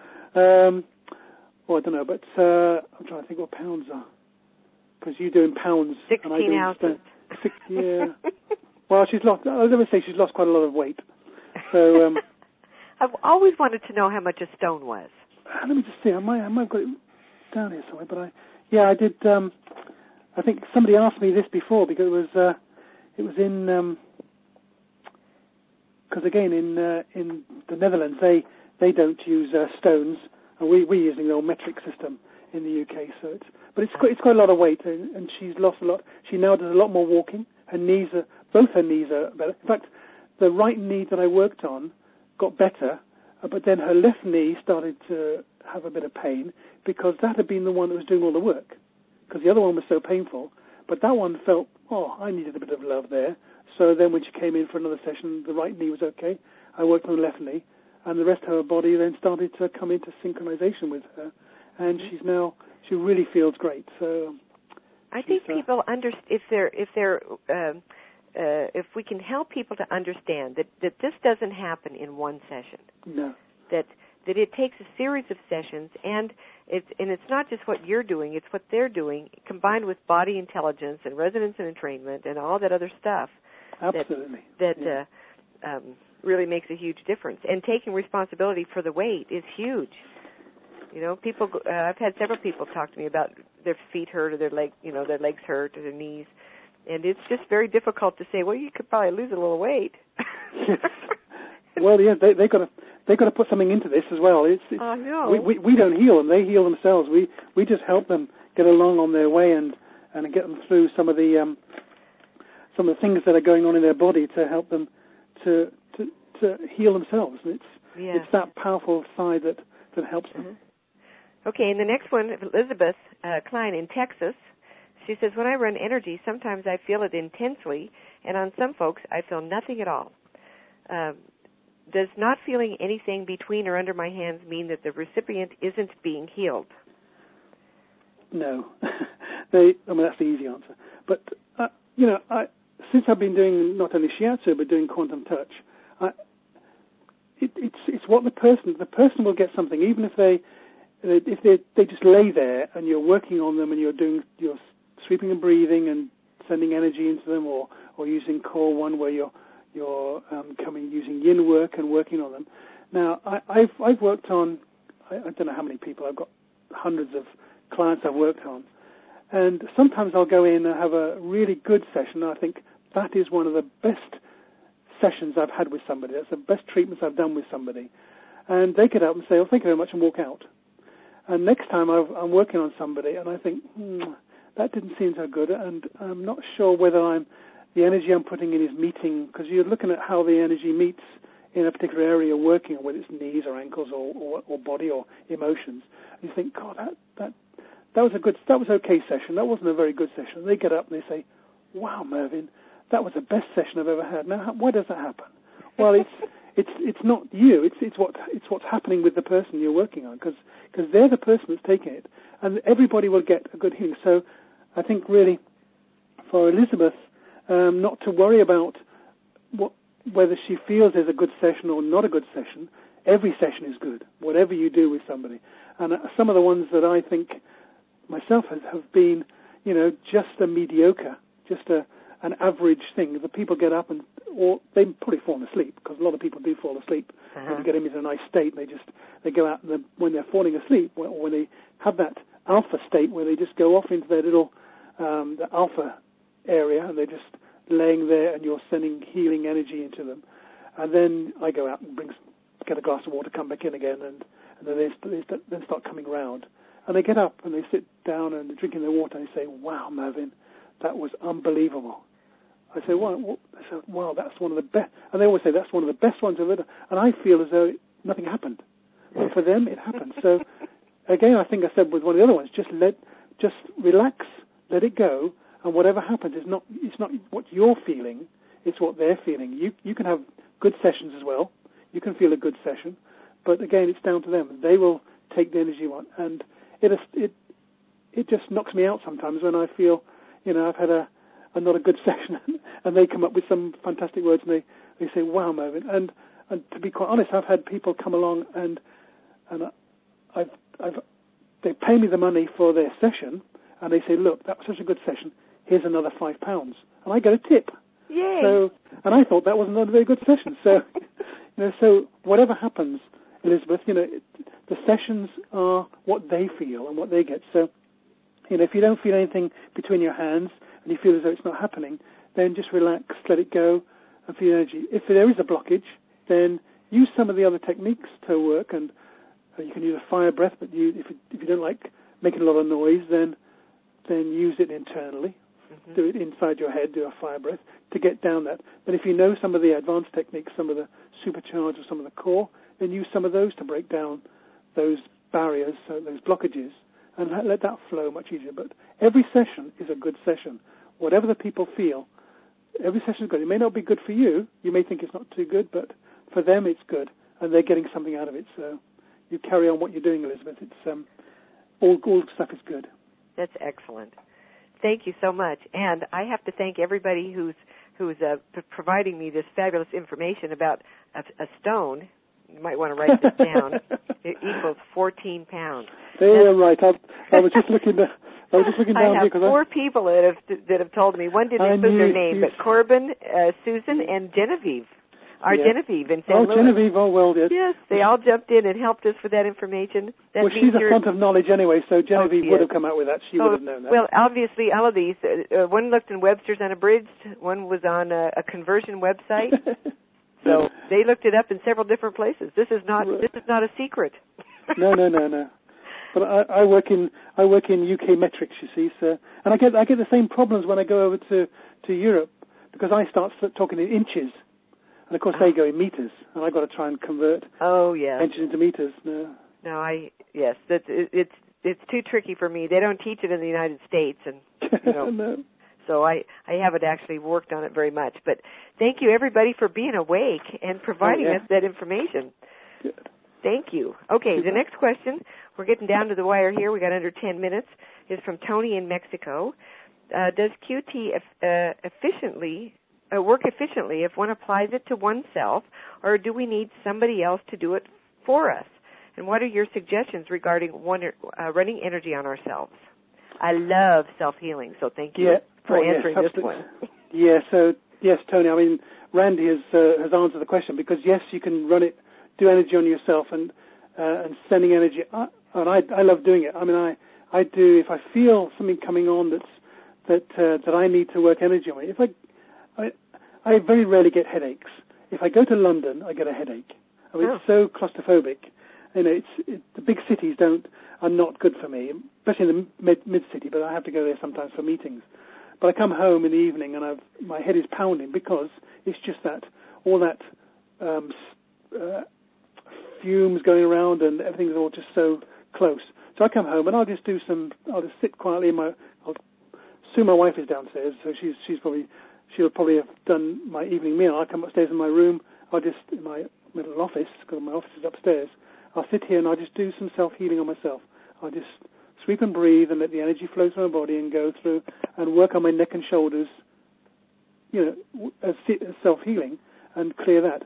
I don't know, but I'm trying to think what pounds are. Because you do in pounds. 16 and I do ounces. Yeah. Well, she's lost. I was going to say she's lost quite a lot of weight. So I've always wanted to know how much a stone was. Let me just see. I might have got it down here somewhere. But I did. I think somebody asked me this before because it was in. Because again, in the Netherlands, they don't use stones, and we're using the old metric system in the UK. So it's quite a lot of weight, and she's lost a lot. She now does a lot more walking. Both her knees are better. In fact, the right knee that I worked on got better, but then her left knee started to have a bit of pain because that had been the one that was doing all the work. Because the other one was so painful, but that one felt, I needed a bit of love there. So then when she came in for another session, the right knee was okay. I worked on the left knee, and the rest of her body then started to come into synchronization with her, and she really feels great. So I think people if we can help people to understand that this doesn't happen in one session. No. That it takes a series of sessions, and it's not just what you're doing, it's what they're doing, combined with body intelligence and resonance and entrainment and all that other stuff. Absolutely. That really makes a huge difference. And taking responsibility for the weight is huge. People. I've had several people talk to me about their feet hurt or their legs hurt or their knees, and it's just very difficult to say, well, you could probably lose a little weight. Well, yeah, they got to put something into this as well. I know. We don't heal them; they heal themselves. We just help them get along on their way and get them through some of the things that are going on in their body to help them to heal themselves. And it's that powerful side that helps them. Okay, and the next one, Elizabeth Klein in Texas. She says, when I run energy, sometimes I feel it intensely, and on some folks, I feel nothing at all. Does not feeling anything between or under my hands mean that the recipient isn't being healed? No. That's the easy answer. But, since I've been doing not only shiatsu, but doing quantum touch, it's what the person will get something, even if they just lay there and you're working on them and you're sweeping and breathing and sending energy into them, or using Core One where you're using yin work and working on them. Now I've worked on I don't know how many people. I've got hundreds of clients I've worked on, and sometimes I'll go in and have a really good session. I think that is one of the best sessions I've had with somebody. That's the best treatments I've done with somebody, and they get up and say, "Oh, thank you very much," and walk out. And next time I'm working on somebody, and I think, that didn't seem so good, and I'm not sure whether the energy I'm putting in is meeting, because you're looking at how the energy meets in a particular area working, or whether it's knees or ankles or body or emotions. And you think, God, that was okay session. That wasn't a very good session. They get up and they say, wow, Mervyn, that was the best session I've ever had. Now, why does that happen? Well, it's not you. It's what's happening with the person you're working on, because they're the person that's taking it, and everybody will get a good healing. So, I think really, for Elizabeth, not to worry about whether she feels there's a good session or not a good session. Every session is good, whatever you do with somebody. And some of the ones that I think myself have been, just a mediocre, just an average thing. The people get up or they probably fall asleep, because a lot of people do fall asleep when you get them into a nice state. They go out when they're falling asleep, or when they have that alpha state where they just go off into their little the alpha area, and they're just laying there, and you're sending healing energy into them. And then I go out and get a glass of water, come back in again, and then they start coming around. And they get up and they sit down and they're drinking their water, and they say, "Wow, Mervyn, that was unbelievable." I say, "Wow, that's one of the best." And they always say, "That's one of the best ones I've ever done." And I feel as though nothing happened. But for them, it happened. So, again, I think I said with one of the other ones, just relax, let it go, and whatever happens it's not what you're feeling, it's what they're feeling. You can have good sessions as well. You can feel a good session, but again, it's down to them. They will take the energy you want, and it just knocks me out sometimes when I feel, I've had a not a good session, and they come up with some fantastic words, and they say, "Wow, Mervyn." And to be quite honest, I've had people come along and they pay me the money for their session, and they say, "Look, that was such a good session. Here's another £5," and I get a tip. Yay! So, and I thought that was not a very good session. So, so whatever happens, Elizabeth, the sessions are what they feel and what they get. So, if you don't feel anything between your hands and you feel as though it's not happening, then just relax, let it go, and feel energy. If there is a blockage, then use some of the other techniques to work, and you can use a fire breath. But if you don't like making a lot of noise, then use it internally. Mm-hmm. Do it inside your head. Do a fire breath to get down that. But if you know some of the advanced techniques, some of the supercharge or some of the core, then use some of those to break down those barriers, those blockages, and let that flow much easier. But every session is a good session. Whatever the people feel, every session is good. It may not be good for you. You may think it's not too good, but for them it's good, and they're getting something out of it. So you carry on what you're doing, Elizabeth. It's all stuff is good. That's excellent. Thank you so much. And I have to thank everybody who's providing me this fabulous information about a stone. You might want to write this down. It equals 14 pounds. They're right. I was just looking down I here. have 4 people that have told me. One didn't include their name, but Corbin, Susan, and Genevieve. Genevieve in St. Louis. Genevieve, yes. Yes, they all jumped in and helped us with that information. She's a font of knowledge anyway, so Genevieve would have come out with that. She would have known that. Well, obviously, all of these. One looked in Webster's Unabridged. One was on a conversion website. So they looked it up in several different places. This is not a secret. No. But I work in UK metrics, you see, so, and I get the same problems when I go over to Europe, because I start talking in inches, and of course they go in meters, and I've got to try and convert inches into meters. It's too tricky for me. They don't teach it in the United States, and no. So I haven't actually worked on it very much. But thank you, everybody, for being awake and providing us that information. Good. Thank you. Okay, the next question, we're getting down to the wire here. We got under 10 minutes, is from Tony in Mexico. Does QT work efficiently if one applies it to oneself, or do we need somebody else to do it for us? And what are your suggestions regarding running energy on ourselves? I love self-healing, so thank you for answering this one. Yeah, so, yes, Tony, I mean, Randy has answered the question, because, yes, you can do energy on yourself and sending energy. And I love doing it. I mean, I do, if I feel something coming on that I need to work energy on. If I very rarely get headaches. If I go to London, I get a headache. I mean, it's so claustrophobic. The big cities are not good for me, especially in the mid-city, but I have to go there sometimes for meetings. But I come home in the evening and my head is pounding, because it's just all that fumes going around, and everything's all just so close. So I come home and I'll just sit quietly soon my wife is downstairs, so she's probably she'll probably have done my evening meal. I'll come upstairs in my room. I'll just, in my little office, because my office is upstairs, I'll sit here and I'll just do some self-healing on myself. I'll just sweep and breathe and let the energy flow through my body and go through and work on my neck and shoulders, as self-healing, and clear that.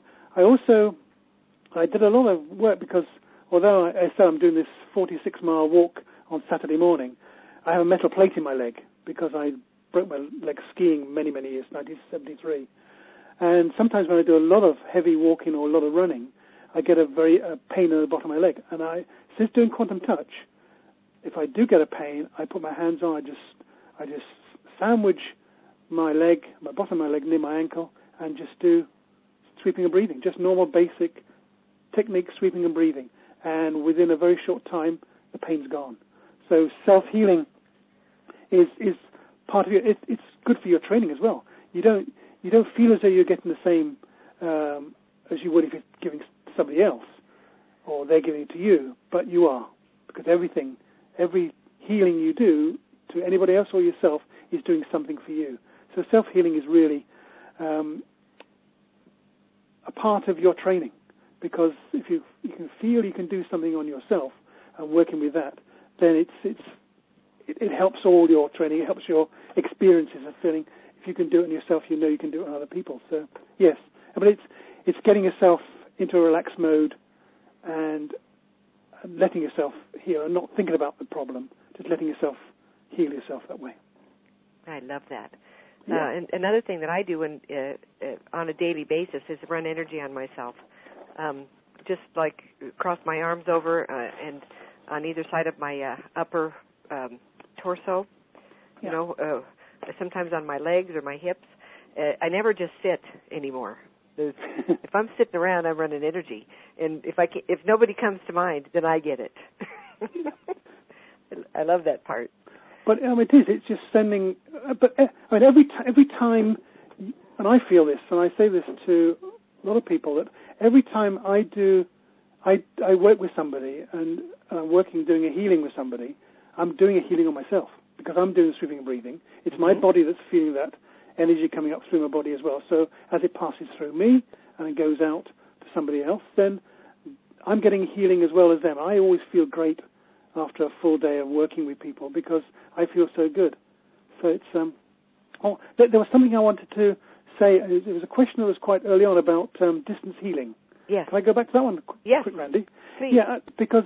I did a lot of work because although I said I'm doing this 46-mile walk on Saturday morning, I have a metal plate in my leg because I broke my leg skiing many, many years, 1973. And sometimes when I do a lot of heavy walking or a lot of running, I get a pain in the bottom of my leg. And since doing Quantum Touch, if I do get a pain, I put my hands on, I just sandwich my bottom of my leg near my ankle, and just do sweeping and breathing, just normal basic technique, sweeping and breathing. And within a very short time, the pain's gone. So self-healing is part of it's good for your training as well. You don't feel as though you're getting the same as you would if you're giving to somebody else or they're giving it to you, but you are, because every healing you do to anybody else or yourself is doing something for you. So self-healing is really a part of your training, because if you can feel you can do something on yourself and working with that, then it helps all your training. It helps your experiences of feeling. If you can do it on yourself, you know you can do it on other people. So yes, but it's getting yourself into a relaxed mode and letting yourself heal and not thinking about the problem, just letting yourself heal yourself that way. I love that. Yeah. And another thing that I do on a daily basis is run energy on myself. Just like cross my arms over and on either side of my upper torso, sometimes on my legs or my hips. I never just sit anymore. If I'm sitting around, I'm running energy, and if nobody comes to mind, then I get it. I love that part. But it's just sending. But every time, and I feel this, and I say this to a lot of people, that every time I work with somebody and I'm doing a healing with somebody, I'm doing a healing on myself, because I'm doing sweeping and breathing. It's my body that's feeling that energy coming up through my body as well. So as it passes through me and it goes out to somebody else, then I'm getting healing as well as them. I always feel great after a full day of working with people because I feel so good. So it's there was something I wanted to say. It was a question that was quite early on about distance healing. Yes. Can I go back to that one yes. quick, Randy? Please. Yeah, because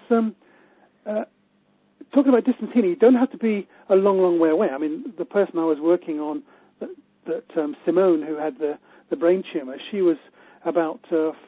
talking about distance healing, you don't have to be a long, long way away. I mean, the person I was working on, Simone, who had the brain tumor, she was about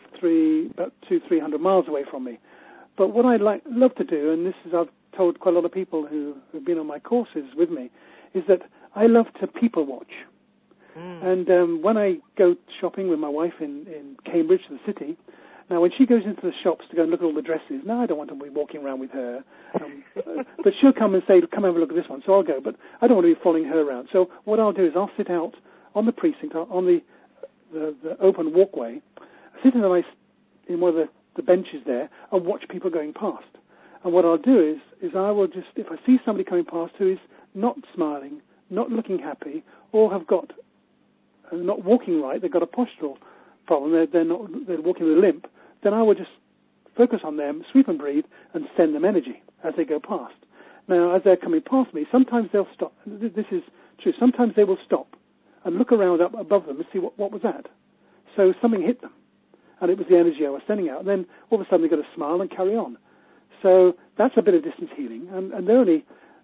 200-300 miles away from me. But what I'd love to do, and this is I've told quite a lot of people who've been on my courses with me, is that I love to people watch. And when I go shopping with my wife in Cambridge, the city, now when she goes into the shops to go and look at all the dresses, now I don't want to be walking around with her, but she'll come and say, come have a look at this one, so I'll go, but I don't want to be following her around. So what I'll do is I'll sit out on the precinct, on the open walkway, sit in one of the benches there and watch people going past. And what I'll do is I will just, if I see somebody coming past who is not smiling, not looking happy, or have got not walking right, they've got a postural problem, they're walking with a limp, then I will just focus on them, sweep and breathe, and send them energy as they go past. Now, as they're coming past me, sometimes they'll stop. This is true. Sometimes they will stop and look around up above them and see what was that. So something hit them, and it was the energy I was sending out. And then all of a sudden they got a smile and carry on. So that's a bit of distance healing, and they're only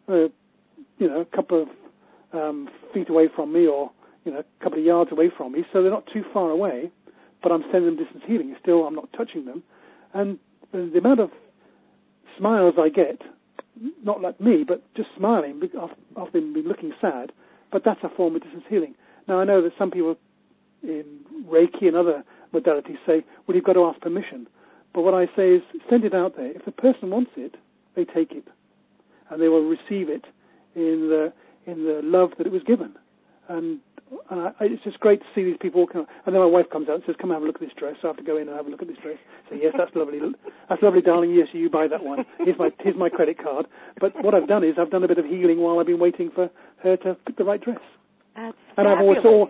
a couple of feet away from me, or a couple of yards away from me, so they're not too far away, but I'm sending them distance healing. Still, I'm not touching them. And the amount of smiles I get, not like me, but just smiling after they've been looking sad, but that's a form of distance healing. Now, I know that some people in Reiki and other modalities say, well, you've got to ask permission. But what I say is, send it out there. If the person wants it, they take it, and they will receive it in the love that it was given. And it's just great to see these people walking on. And then my wife comes out and says, come have a look at this dress. So I have to go in and have a look at this dress. So yes, that's lovely. That's lovely, darling. Yes, you buy that one. Here's my credit card. But what I've done is I've done a bit of healing while I've been waiting for her to pick the right dress. That's and fabulous.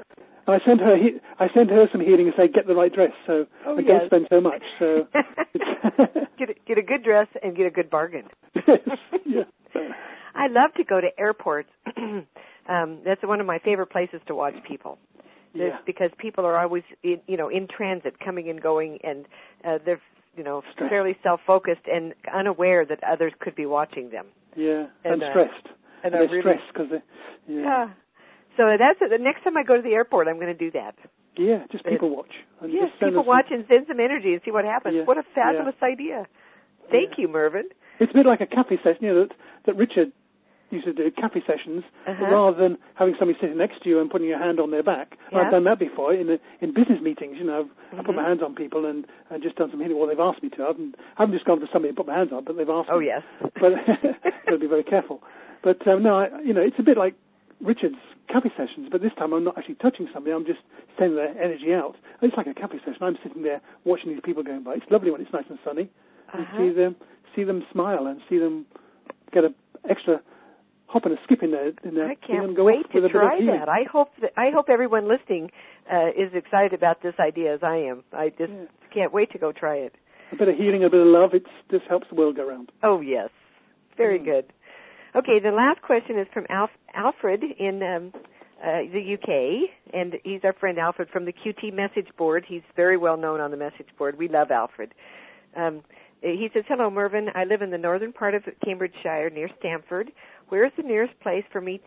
I sent her some healing and say, get the right dress, so I don't spend so much. So get a good dress and get a good bargain. Yes, yeah. I love to go to airports. That's one of my favorite places to watch people. Yeah. Because people are always, in transit, coming and going, and they're, stressed. fairly self-focused and unaware that others could be watching them. Yeah, and stressed. And they're stressed because yeah. So that's it. The next time I go to the airport, I'm going to do that. Yeah, just people watch. Yes, people watch and send some energy and see what happens. Yeah. What a fabulous idea. Thank you, Mervyn. It's a bit like a cafe session, that Richard used to do, cafe sessions, rather than having somebody sitting next to you and putting your hand on their back. Yeah. I've done that before in business meetings. I put my hands on people and just done some healing. Well, they've asked me to. I haven't just gone to somebody and put my hands on, but they've asked me. Oh, yes. But I'll be very careful. But no, it's a bit like Richard's cafe sessions, but this time I'm not actually touching somebody. I'm just sending their energy out. It's like a cafe session. I'm sitting there watching these people going by. It's lovely when it's nice and sunny. And see them smile and see them get an extra hop and a skip in their I can't wait to try that. I hope everyone listening is excited about this idea as I am. I just can't wait to go try it. A bit of healing, a bit of love. It just helps the world go round. Oh, yes. Very good. Okay, the last question is from Alfred in the UK, and he's our friend Alfred from the QT message board. He's very well known on the message board. We love Alfred. He says, hello, Mervyn. I live in the northern part of Cambridgeshire near Stamford. Where is the nearest place for me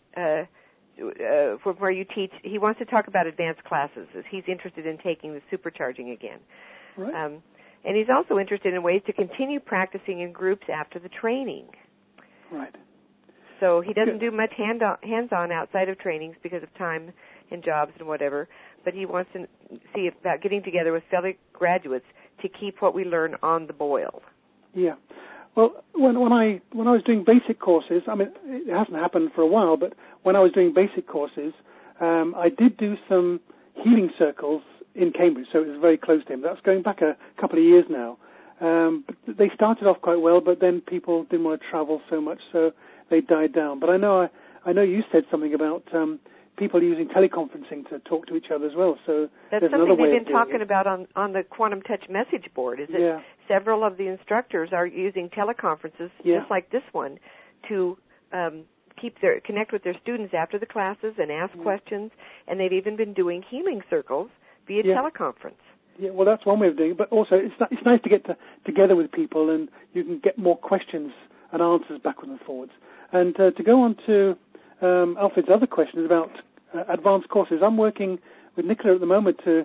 from where you teach? He wants to talk about advanced classes, as he's interested in taking the supercharging again. Right. And he's also interested in ways to continue practicing in groups after the training. Right. So he doesn't do much hands-on outside of trainings because of time and jobs and whatever, but he wants to see about getting together with fellow graduates to keep what we learn on the boil. Yeah. Well, when I was doing basic courses, I mean, it hasn't happened for a while, but when I was doing basic courses, I did do some healing circles in Cambridge, so it was very close to him. That's going back a couple of years now. But they started off quite well, but then people didn't want to travel so much, so they died down. But I know you said something about people using teleconferencing to talk to each other as well. So that's there's something another way we've been talking about on the Quantum Touch message board. Is that several of the instructors are using teleconferences, just like this one, to connect with their students after the classes and ask questions. And they've even been doing healing circles via teleconference. Yeah, well, that's one way of doing it. But also, it's nice to get together with people, and you can get more questions and answers backwards and forwards. And to go on to Alfred's other questions about advanced courses, I'm working with Nicola at the moment to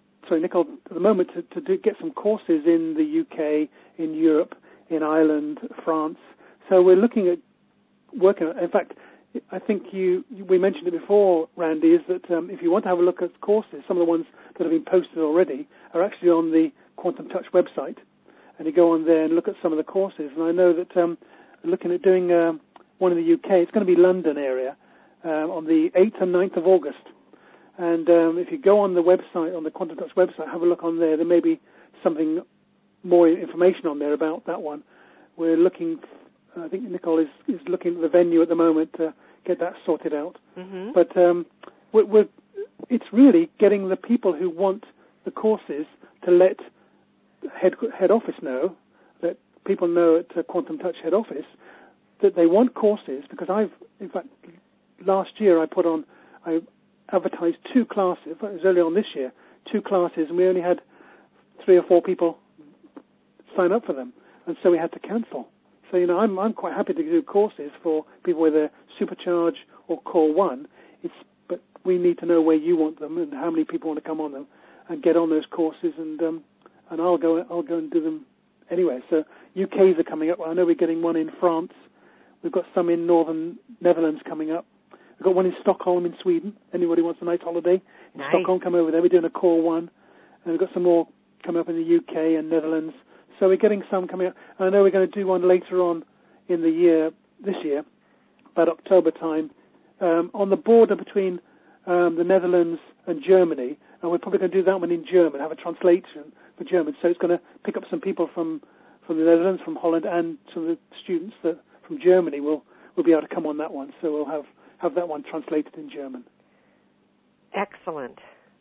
get some courses in the UK, in Europe, in Ireland, France. So we're looking at working. In fact, I think we mentioned it before, Randy, is that if you want to have a look at courses, some of the ones that have been posted already are actually on the Quantum Touch website, and you go on there and look at some of the courses. And I know that looking at doing one in the UK, it's going to be London area on the 8th and 9th of August. And if you go on the website, on the Quantum Touch website, have a look on there. There may be something more information on there about that one. We're looking. I think Nicole is looking at the venue at the moment to get that sorted out. Mm-hmm. But it's really getting the people who want the courses to let head office know, that people know at Quantum Touch head office that they want courses, because in fact, last year I advertised 2 classes. In fact, it was early on this year, 2 classes, and we only had 3 or 4 people sign up for them, and so we had to cancel. So, I'm quite happy to do courses for people with a Supercharge or Core 1. But we need to know where you want them and how many people want to come on them and get on those courses, and I'll go and do them anyway. So UKs are coming up. I know we're getting one in France. We've got some in northern Netherlands coming up. We've got one in Stockholm in Sweden. Anybody wants a nice holiday in Stockholm, come over there. We're doing a Core 1. And we've got some more coming up in the UK and Netherlands. So we're getting some coming up. I know we're going to do one later on in the year, this year, about October time, on the border between the Netherlands and Germany. And we're probably going to do that one in German, have a translation for German. So it's going to pick up some people from the Netherlands, from Holland, and some of the students from Germany will be able to come on that one. So we'll have that one translated in German. Excellent.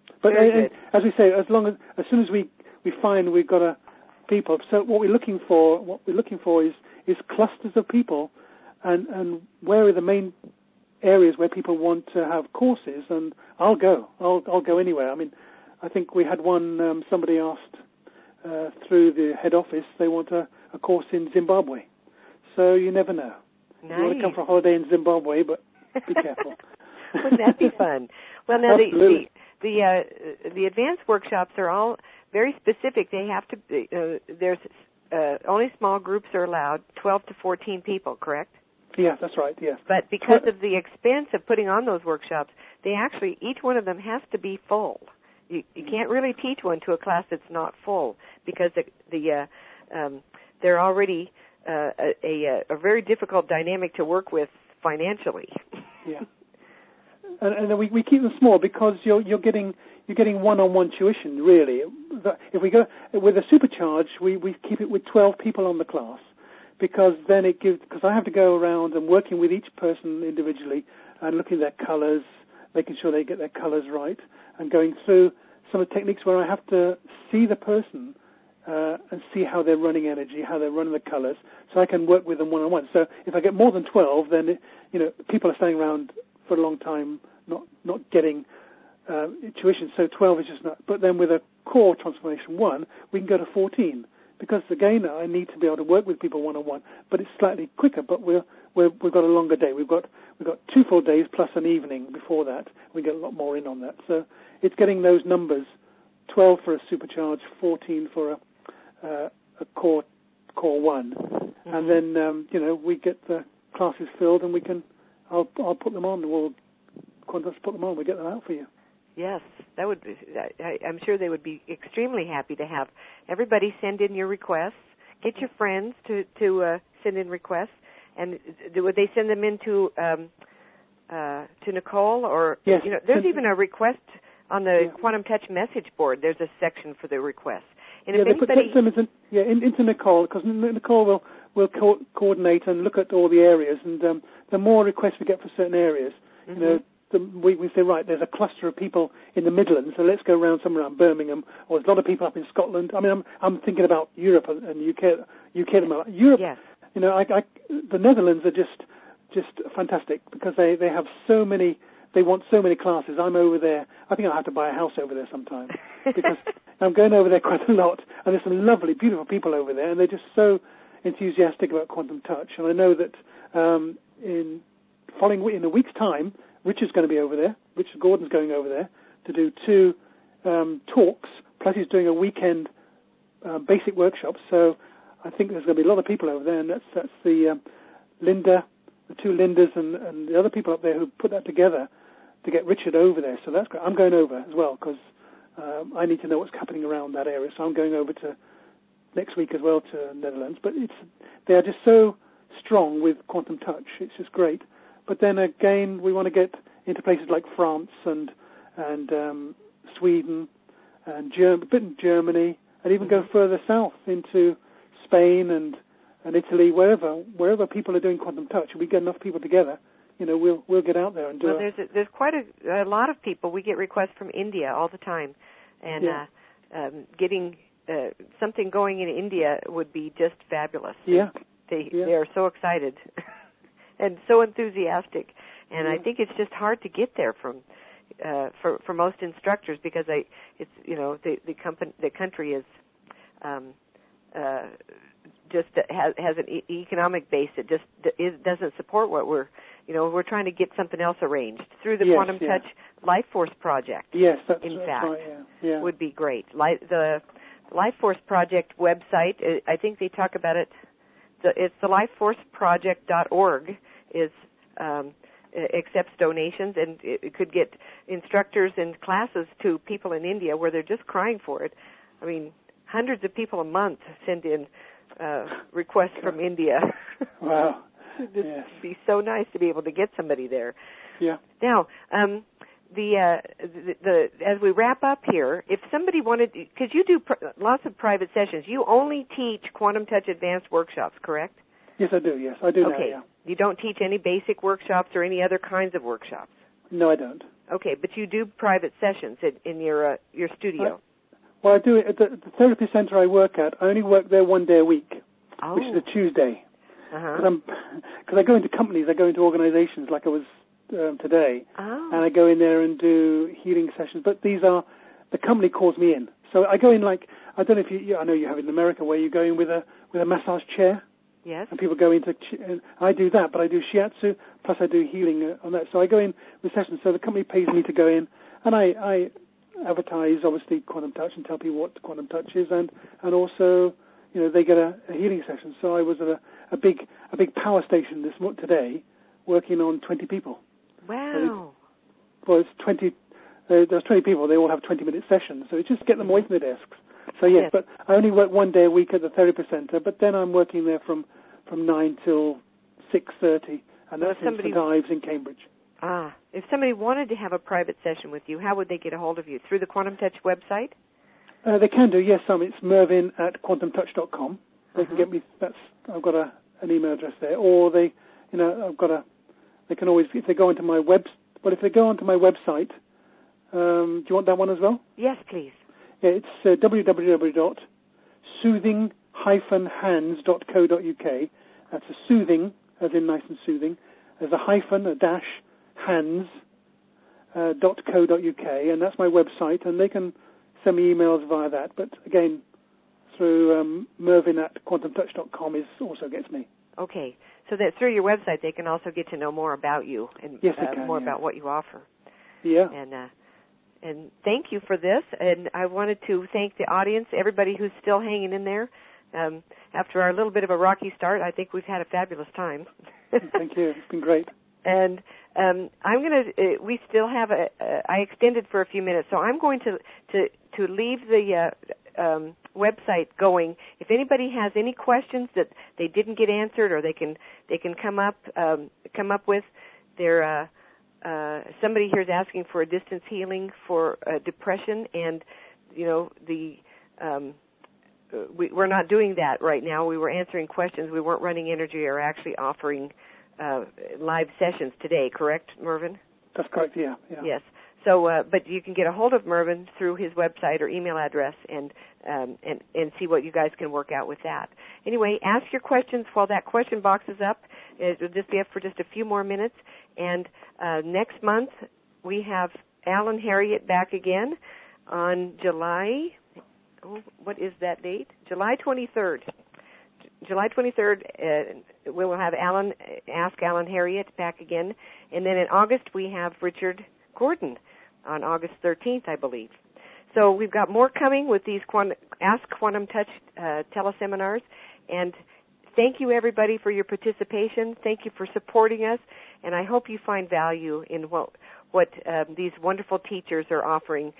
But as we say, as soon as we find we've got people, so what we're looking for is clusters of people, and where are the main areas where people want to have courses, and I'll go anywhere. I mean, I think we had one, somebody asked through the head office, they want a course in Zimbabwe. So you never know. Nice. You want to come for a holiday in Zimbabwe, but be careful. Wouldn't that be fun? Well, now Absolutely. the advanced workshops are all very specific. They have to there's only small groups are allowed, 12 to 14 people, correct? Yeah, that's right, yes. But because of the expense of putting on those workshops, they actually, each one of them has to be full. You can't really teach one to a class that's not full, because they're already a very difficult dynamic to work with financially. Yeah. And we keep them small because you're getting one-on-one tuition, really. If we go with a supercharge, we keep it with 12 people on the class, because then because I have to go around and working with each person individually and looking at their colours, making sure they get their colours right, and going through some of the techniques where I have to see the person and see how they're running energy, how they're running the colours, so I can work with them one-on-one. So if I get more than 12, then people are staying around for a long time, not getting tuition. So 12 is just not. But then with a core transformation 1, we can go to 14, because again I need to be able to work with people one-on-one. But it's slightly quicker. But we've got a longer day. We've got 2 full days plus an evening before that. We get a lot more in on that. So it's getting those numbers: 12 for a supercharge, 14 for a core 1, mm-hmm. And then we get the classes filled, and we can. I'll put them on. We'll just put them on. We'll get them out for you. Yes, that would be, I'm sure they would be extremely happy to have everybody send in your requests. Get your friends to send in requests, and would they send them in to Nicole, or yes. There's even a request on the Quantum Touch message board. There's a section for the requests. And if anybody put them into Nicole, because Nicole will coordinate and look at all the areas, and the more requests we get for certain areas, mm-hmm. We say, right, there's a cluster of people in the Midlands, so let's go around somewhere around Birmingham, or there's a lot of people up in Scotland. I mean, I'm thinking about Europe and UK at the moment. Europe, yes. The Netherlands are just fantastic, because they have so many. They want so many classes. I'm over there. I think I'll have to buy a house over there sometime, because I'm going over there quite a lot, and there's some lovely, beautiful people over there, and they're just so enthusiastic about quantum touch. And I know that in a week's time, Richard's going to be over there. Richard Gordon's going over there to do 2 talks, plus he's doing a weekend basic workshop. So I think there's going to be a lot of people over there, and that's the Linda, the 2 Lindas, and the other people up there who put that together to get Richard over there. So that's great. I'm going over as well, because I need to know what's happening around that area. So I'm going over to next week as well to Netherlands. But they are just so strong with quantum touch. It's just great. But then again, we want to get into places like France and Sweden and a bit in Germany, and even go further south into Spain and Italy, wherever people are doing quantum touch. If we get enough people together, we'll get out there and do it. Well, there's quite a lot of people. We get requests from India all the time, and getting something going in India would be just fabulous. Yeah. They are so excited and so enthusiastic, and I think it's just hard to get there for most instructors, because the country is just has an economic base that just doesn't support what we're trying to get something else arranged through the Quantum Touch Life Force Project. Yes, that's fact, right, yeah. Would be great. The Life Force Project website, I think they talk about it. It's the lifeforceproject.org accepts donations, and it could get instructors and classes to people in India where they're just crying for it. I mean, hundreds of people a month send in requests from India. Wow. It'd be so nice to be able to get somebody there. Yeah. Now, as we wrap up here, if somebody wanted, because you do lots of private sessions, you only teach Quantum Touch Advanced workshops, correct? Yes, I do. Yes, I do. Okay. Now, You don't teach any basic workshops or any other kinds of workshops? No, I don't. Okay, but you do private sessions in your studio. Well, I do it at the therapy center I work at. I only work there one day a week, which is a Tuesday. Because I go into companies, I go into organizations like I was today, and I go in there and do healing sessions. But the company calls me in. So I go in like, I don't know if I know you have it in America where you go in with a massage chair. Yes. And people go into, I do that, but I do shiatsu, plus I do healing on that. So I go in with sessions. So the company pays me to go in, and I advertise, obviously, Quantum Touch and tell people what Quantum Touch is, and also, they get a healing session. So I was at a big power station today, working on 20 people. Wow. So it's 20. There's 20 people. They all have 20-minute sessions. So it's just get them away from the desks. So yes, but I only work one day a week at the therapy center. But then I'm working there from 9 till 6:30, and that's in St. Ives in Cambridge. If somebody wanted to have a private session with you, how would they get a hold of you? Through the Quantum Touch website? They can do, yes. It's mervyn@quantumtouch.com. They can get me. I've got an email address there, or they can always, if they go onto my if they go onto my website. Do you want that one as well? Yes, please. Yeah, it's www.soothing-hands.co.uk. That's a soothing, as in nice and soothing. There's a hyphen, a dash, hands.co.uk, and that's my website, and they can send me emails via that. But again, through mervyn@quantumtouch.com also gets me. Okay, so that through your website they can also get to know more about you and more about what you offer. Yeah. And thank you for this. And I wanted to thank the audience, everybody who's still hanging in there. After our little bit of a rocky start, I think we've had a fabulous time. Thank you. It's been great. And we still have I extended for a few minutes, so I'm going to leave the website going. If anybody has any questions that they didn't get answered, or they can come up with their somebody here is asking for a distance healing for depression, and we're not doing that right now. We were answering questions. We weren't running energy or actually offering live sessions today. Correct, Mervyn? That's correct. Yeah. Yes. So, but you can get a hold of Mervyn through his website or email address, and see what you guys can work out with that. Anyway, ask your questions while that question box is up. It'll just be up for just a few more minutes. And next month we have Alan Harriet back again on July. What is that date? July 23rd. July 23rd, we will have Ask Alan Harriet back again. And then in August, we have Richard Gordon on August 13th, I believe. So we've got more coming with these Ask Quantum Touch teleseminars. And thank you, everybody, for your participation. Thank you for supporting us. And I hope you find value in what these wonderful teachers are offering.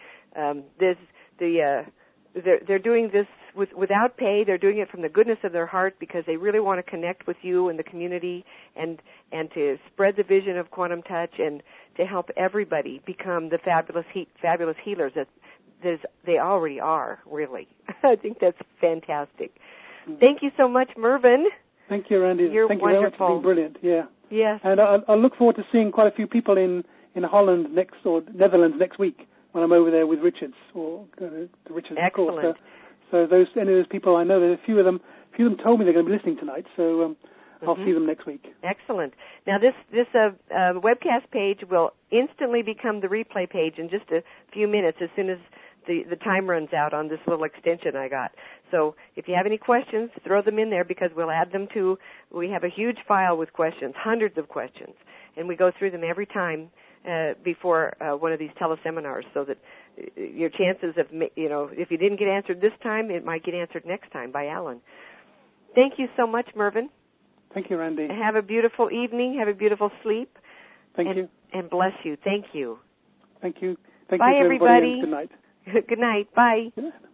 They're doing this without pay. They're doing it from the goodness of their heart because they really want to connect with you and the community, and to spread the vision of Quantum Touch, and to help everybody become the fabulous healers that they already are, really. I think that's fantastic. Thank you so much, Mervyn. Thank you, Randy. You're Thank wonderful. You very much. It's been brilliant, yeah. Yes. And I look forward to seeing quite a few people in Holland or Netherlands next week, when I'm over there with Richards, or Richards. Excellent. Course. So any of those people I know, there's a few of them told me they're going to be listening tonight, so I'll see them next week. Excellent. Now this webcast page will instantly become the replay page in just a few minutes, as soon as the time runs out on this little extension I got. So if you have any questions, throw them in there, because we'll add them to, we have a huge file with questions, hundreds of questions, and we go through them every time before one of these teleseminars, so that your chances of, if you didn't get answered this time, it might get answered next time by Alan. Thank you so much, Mervyn. Thank you, Randy. Have a beautiful evening. Have a beautiful sleep. Thank you. And bless you. Thank you. Thank you. Bye, you, everybody. Good night. Good night. Bye. Good night.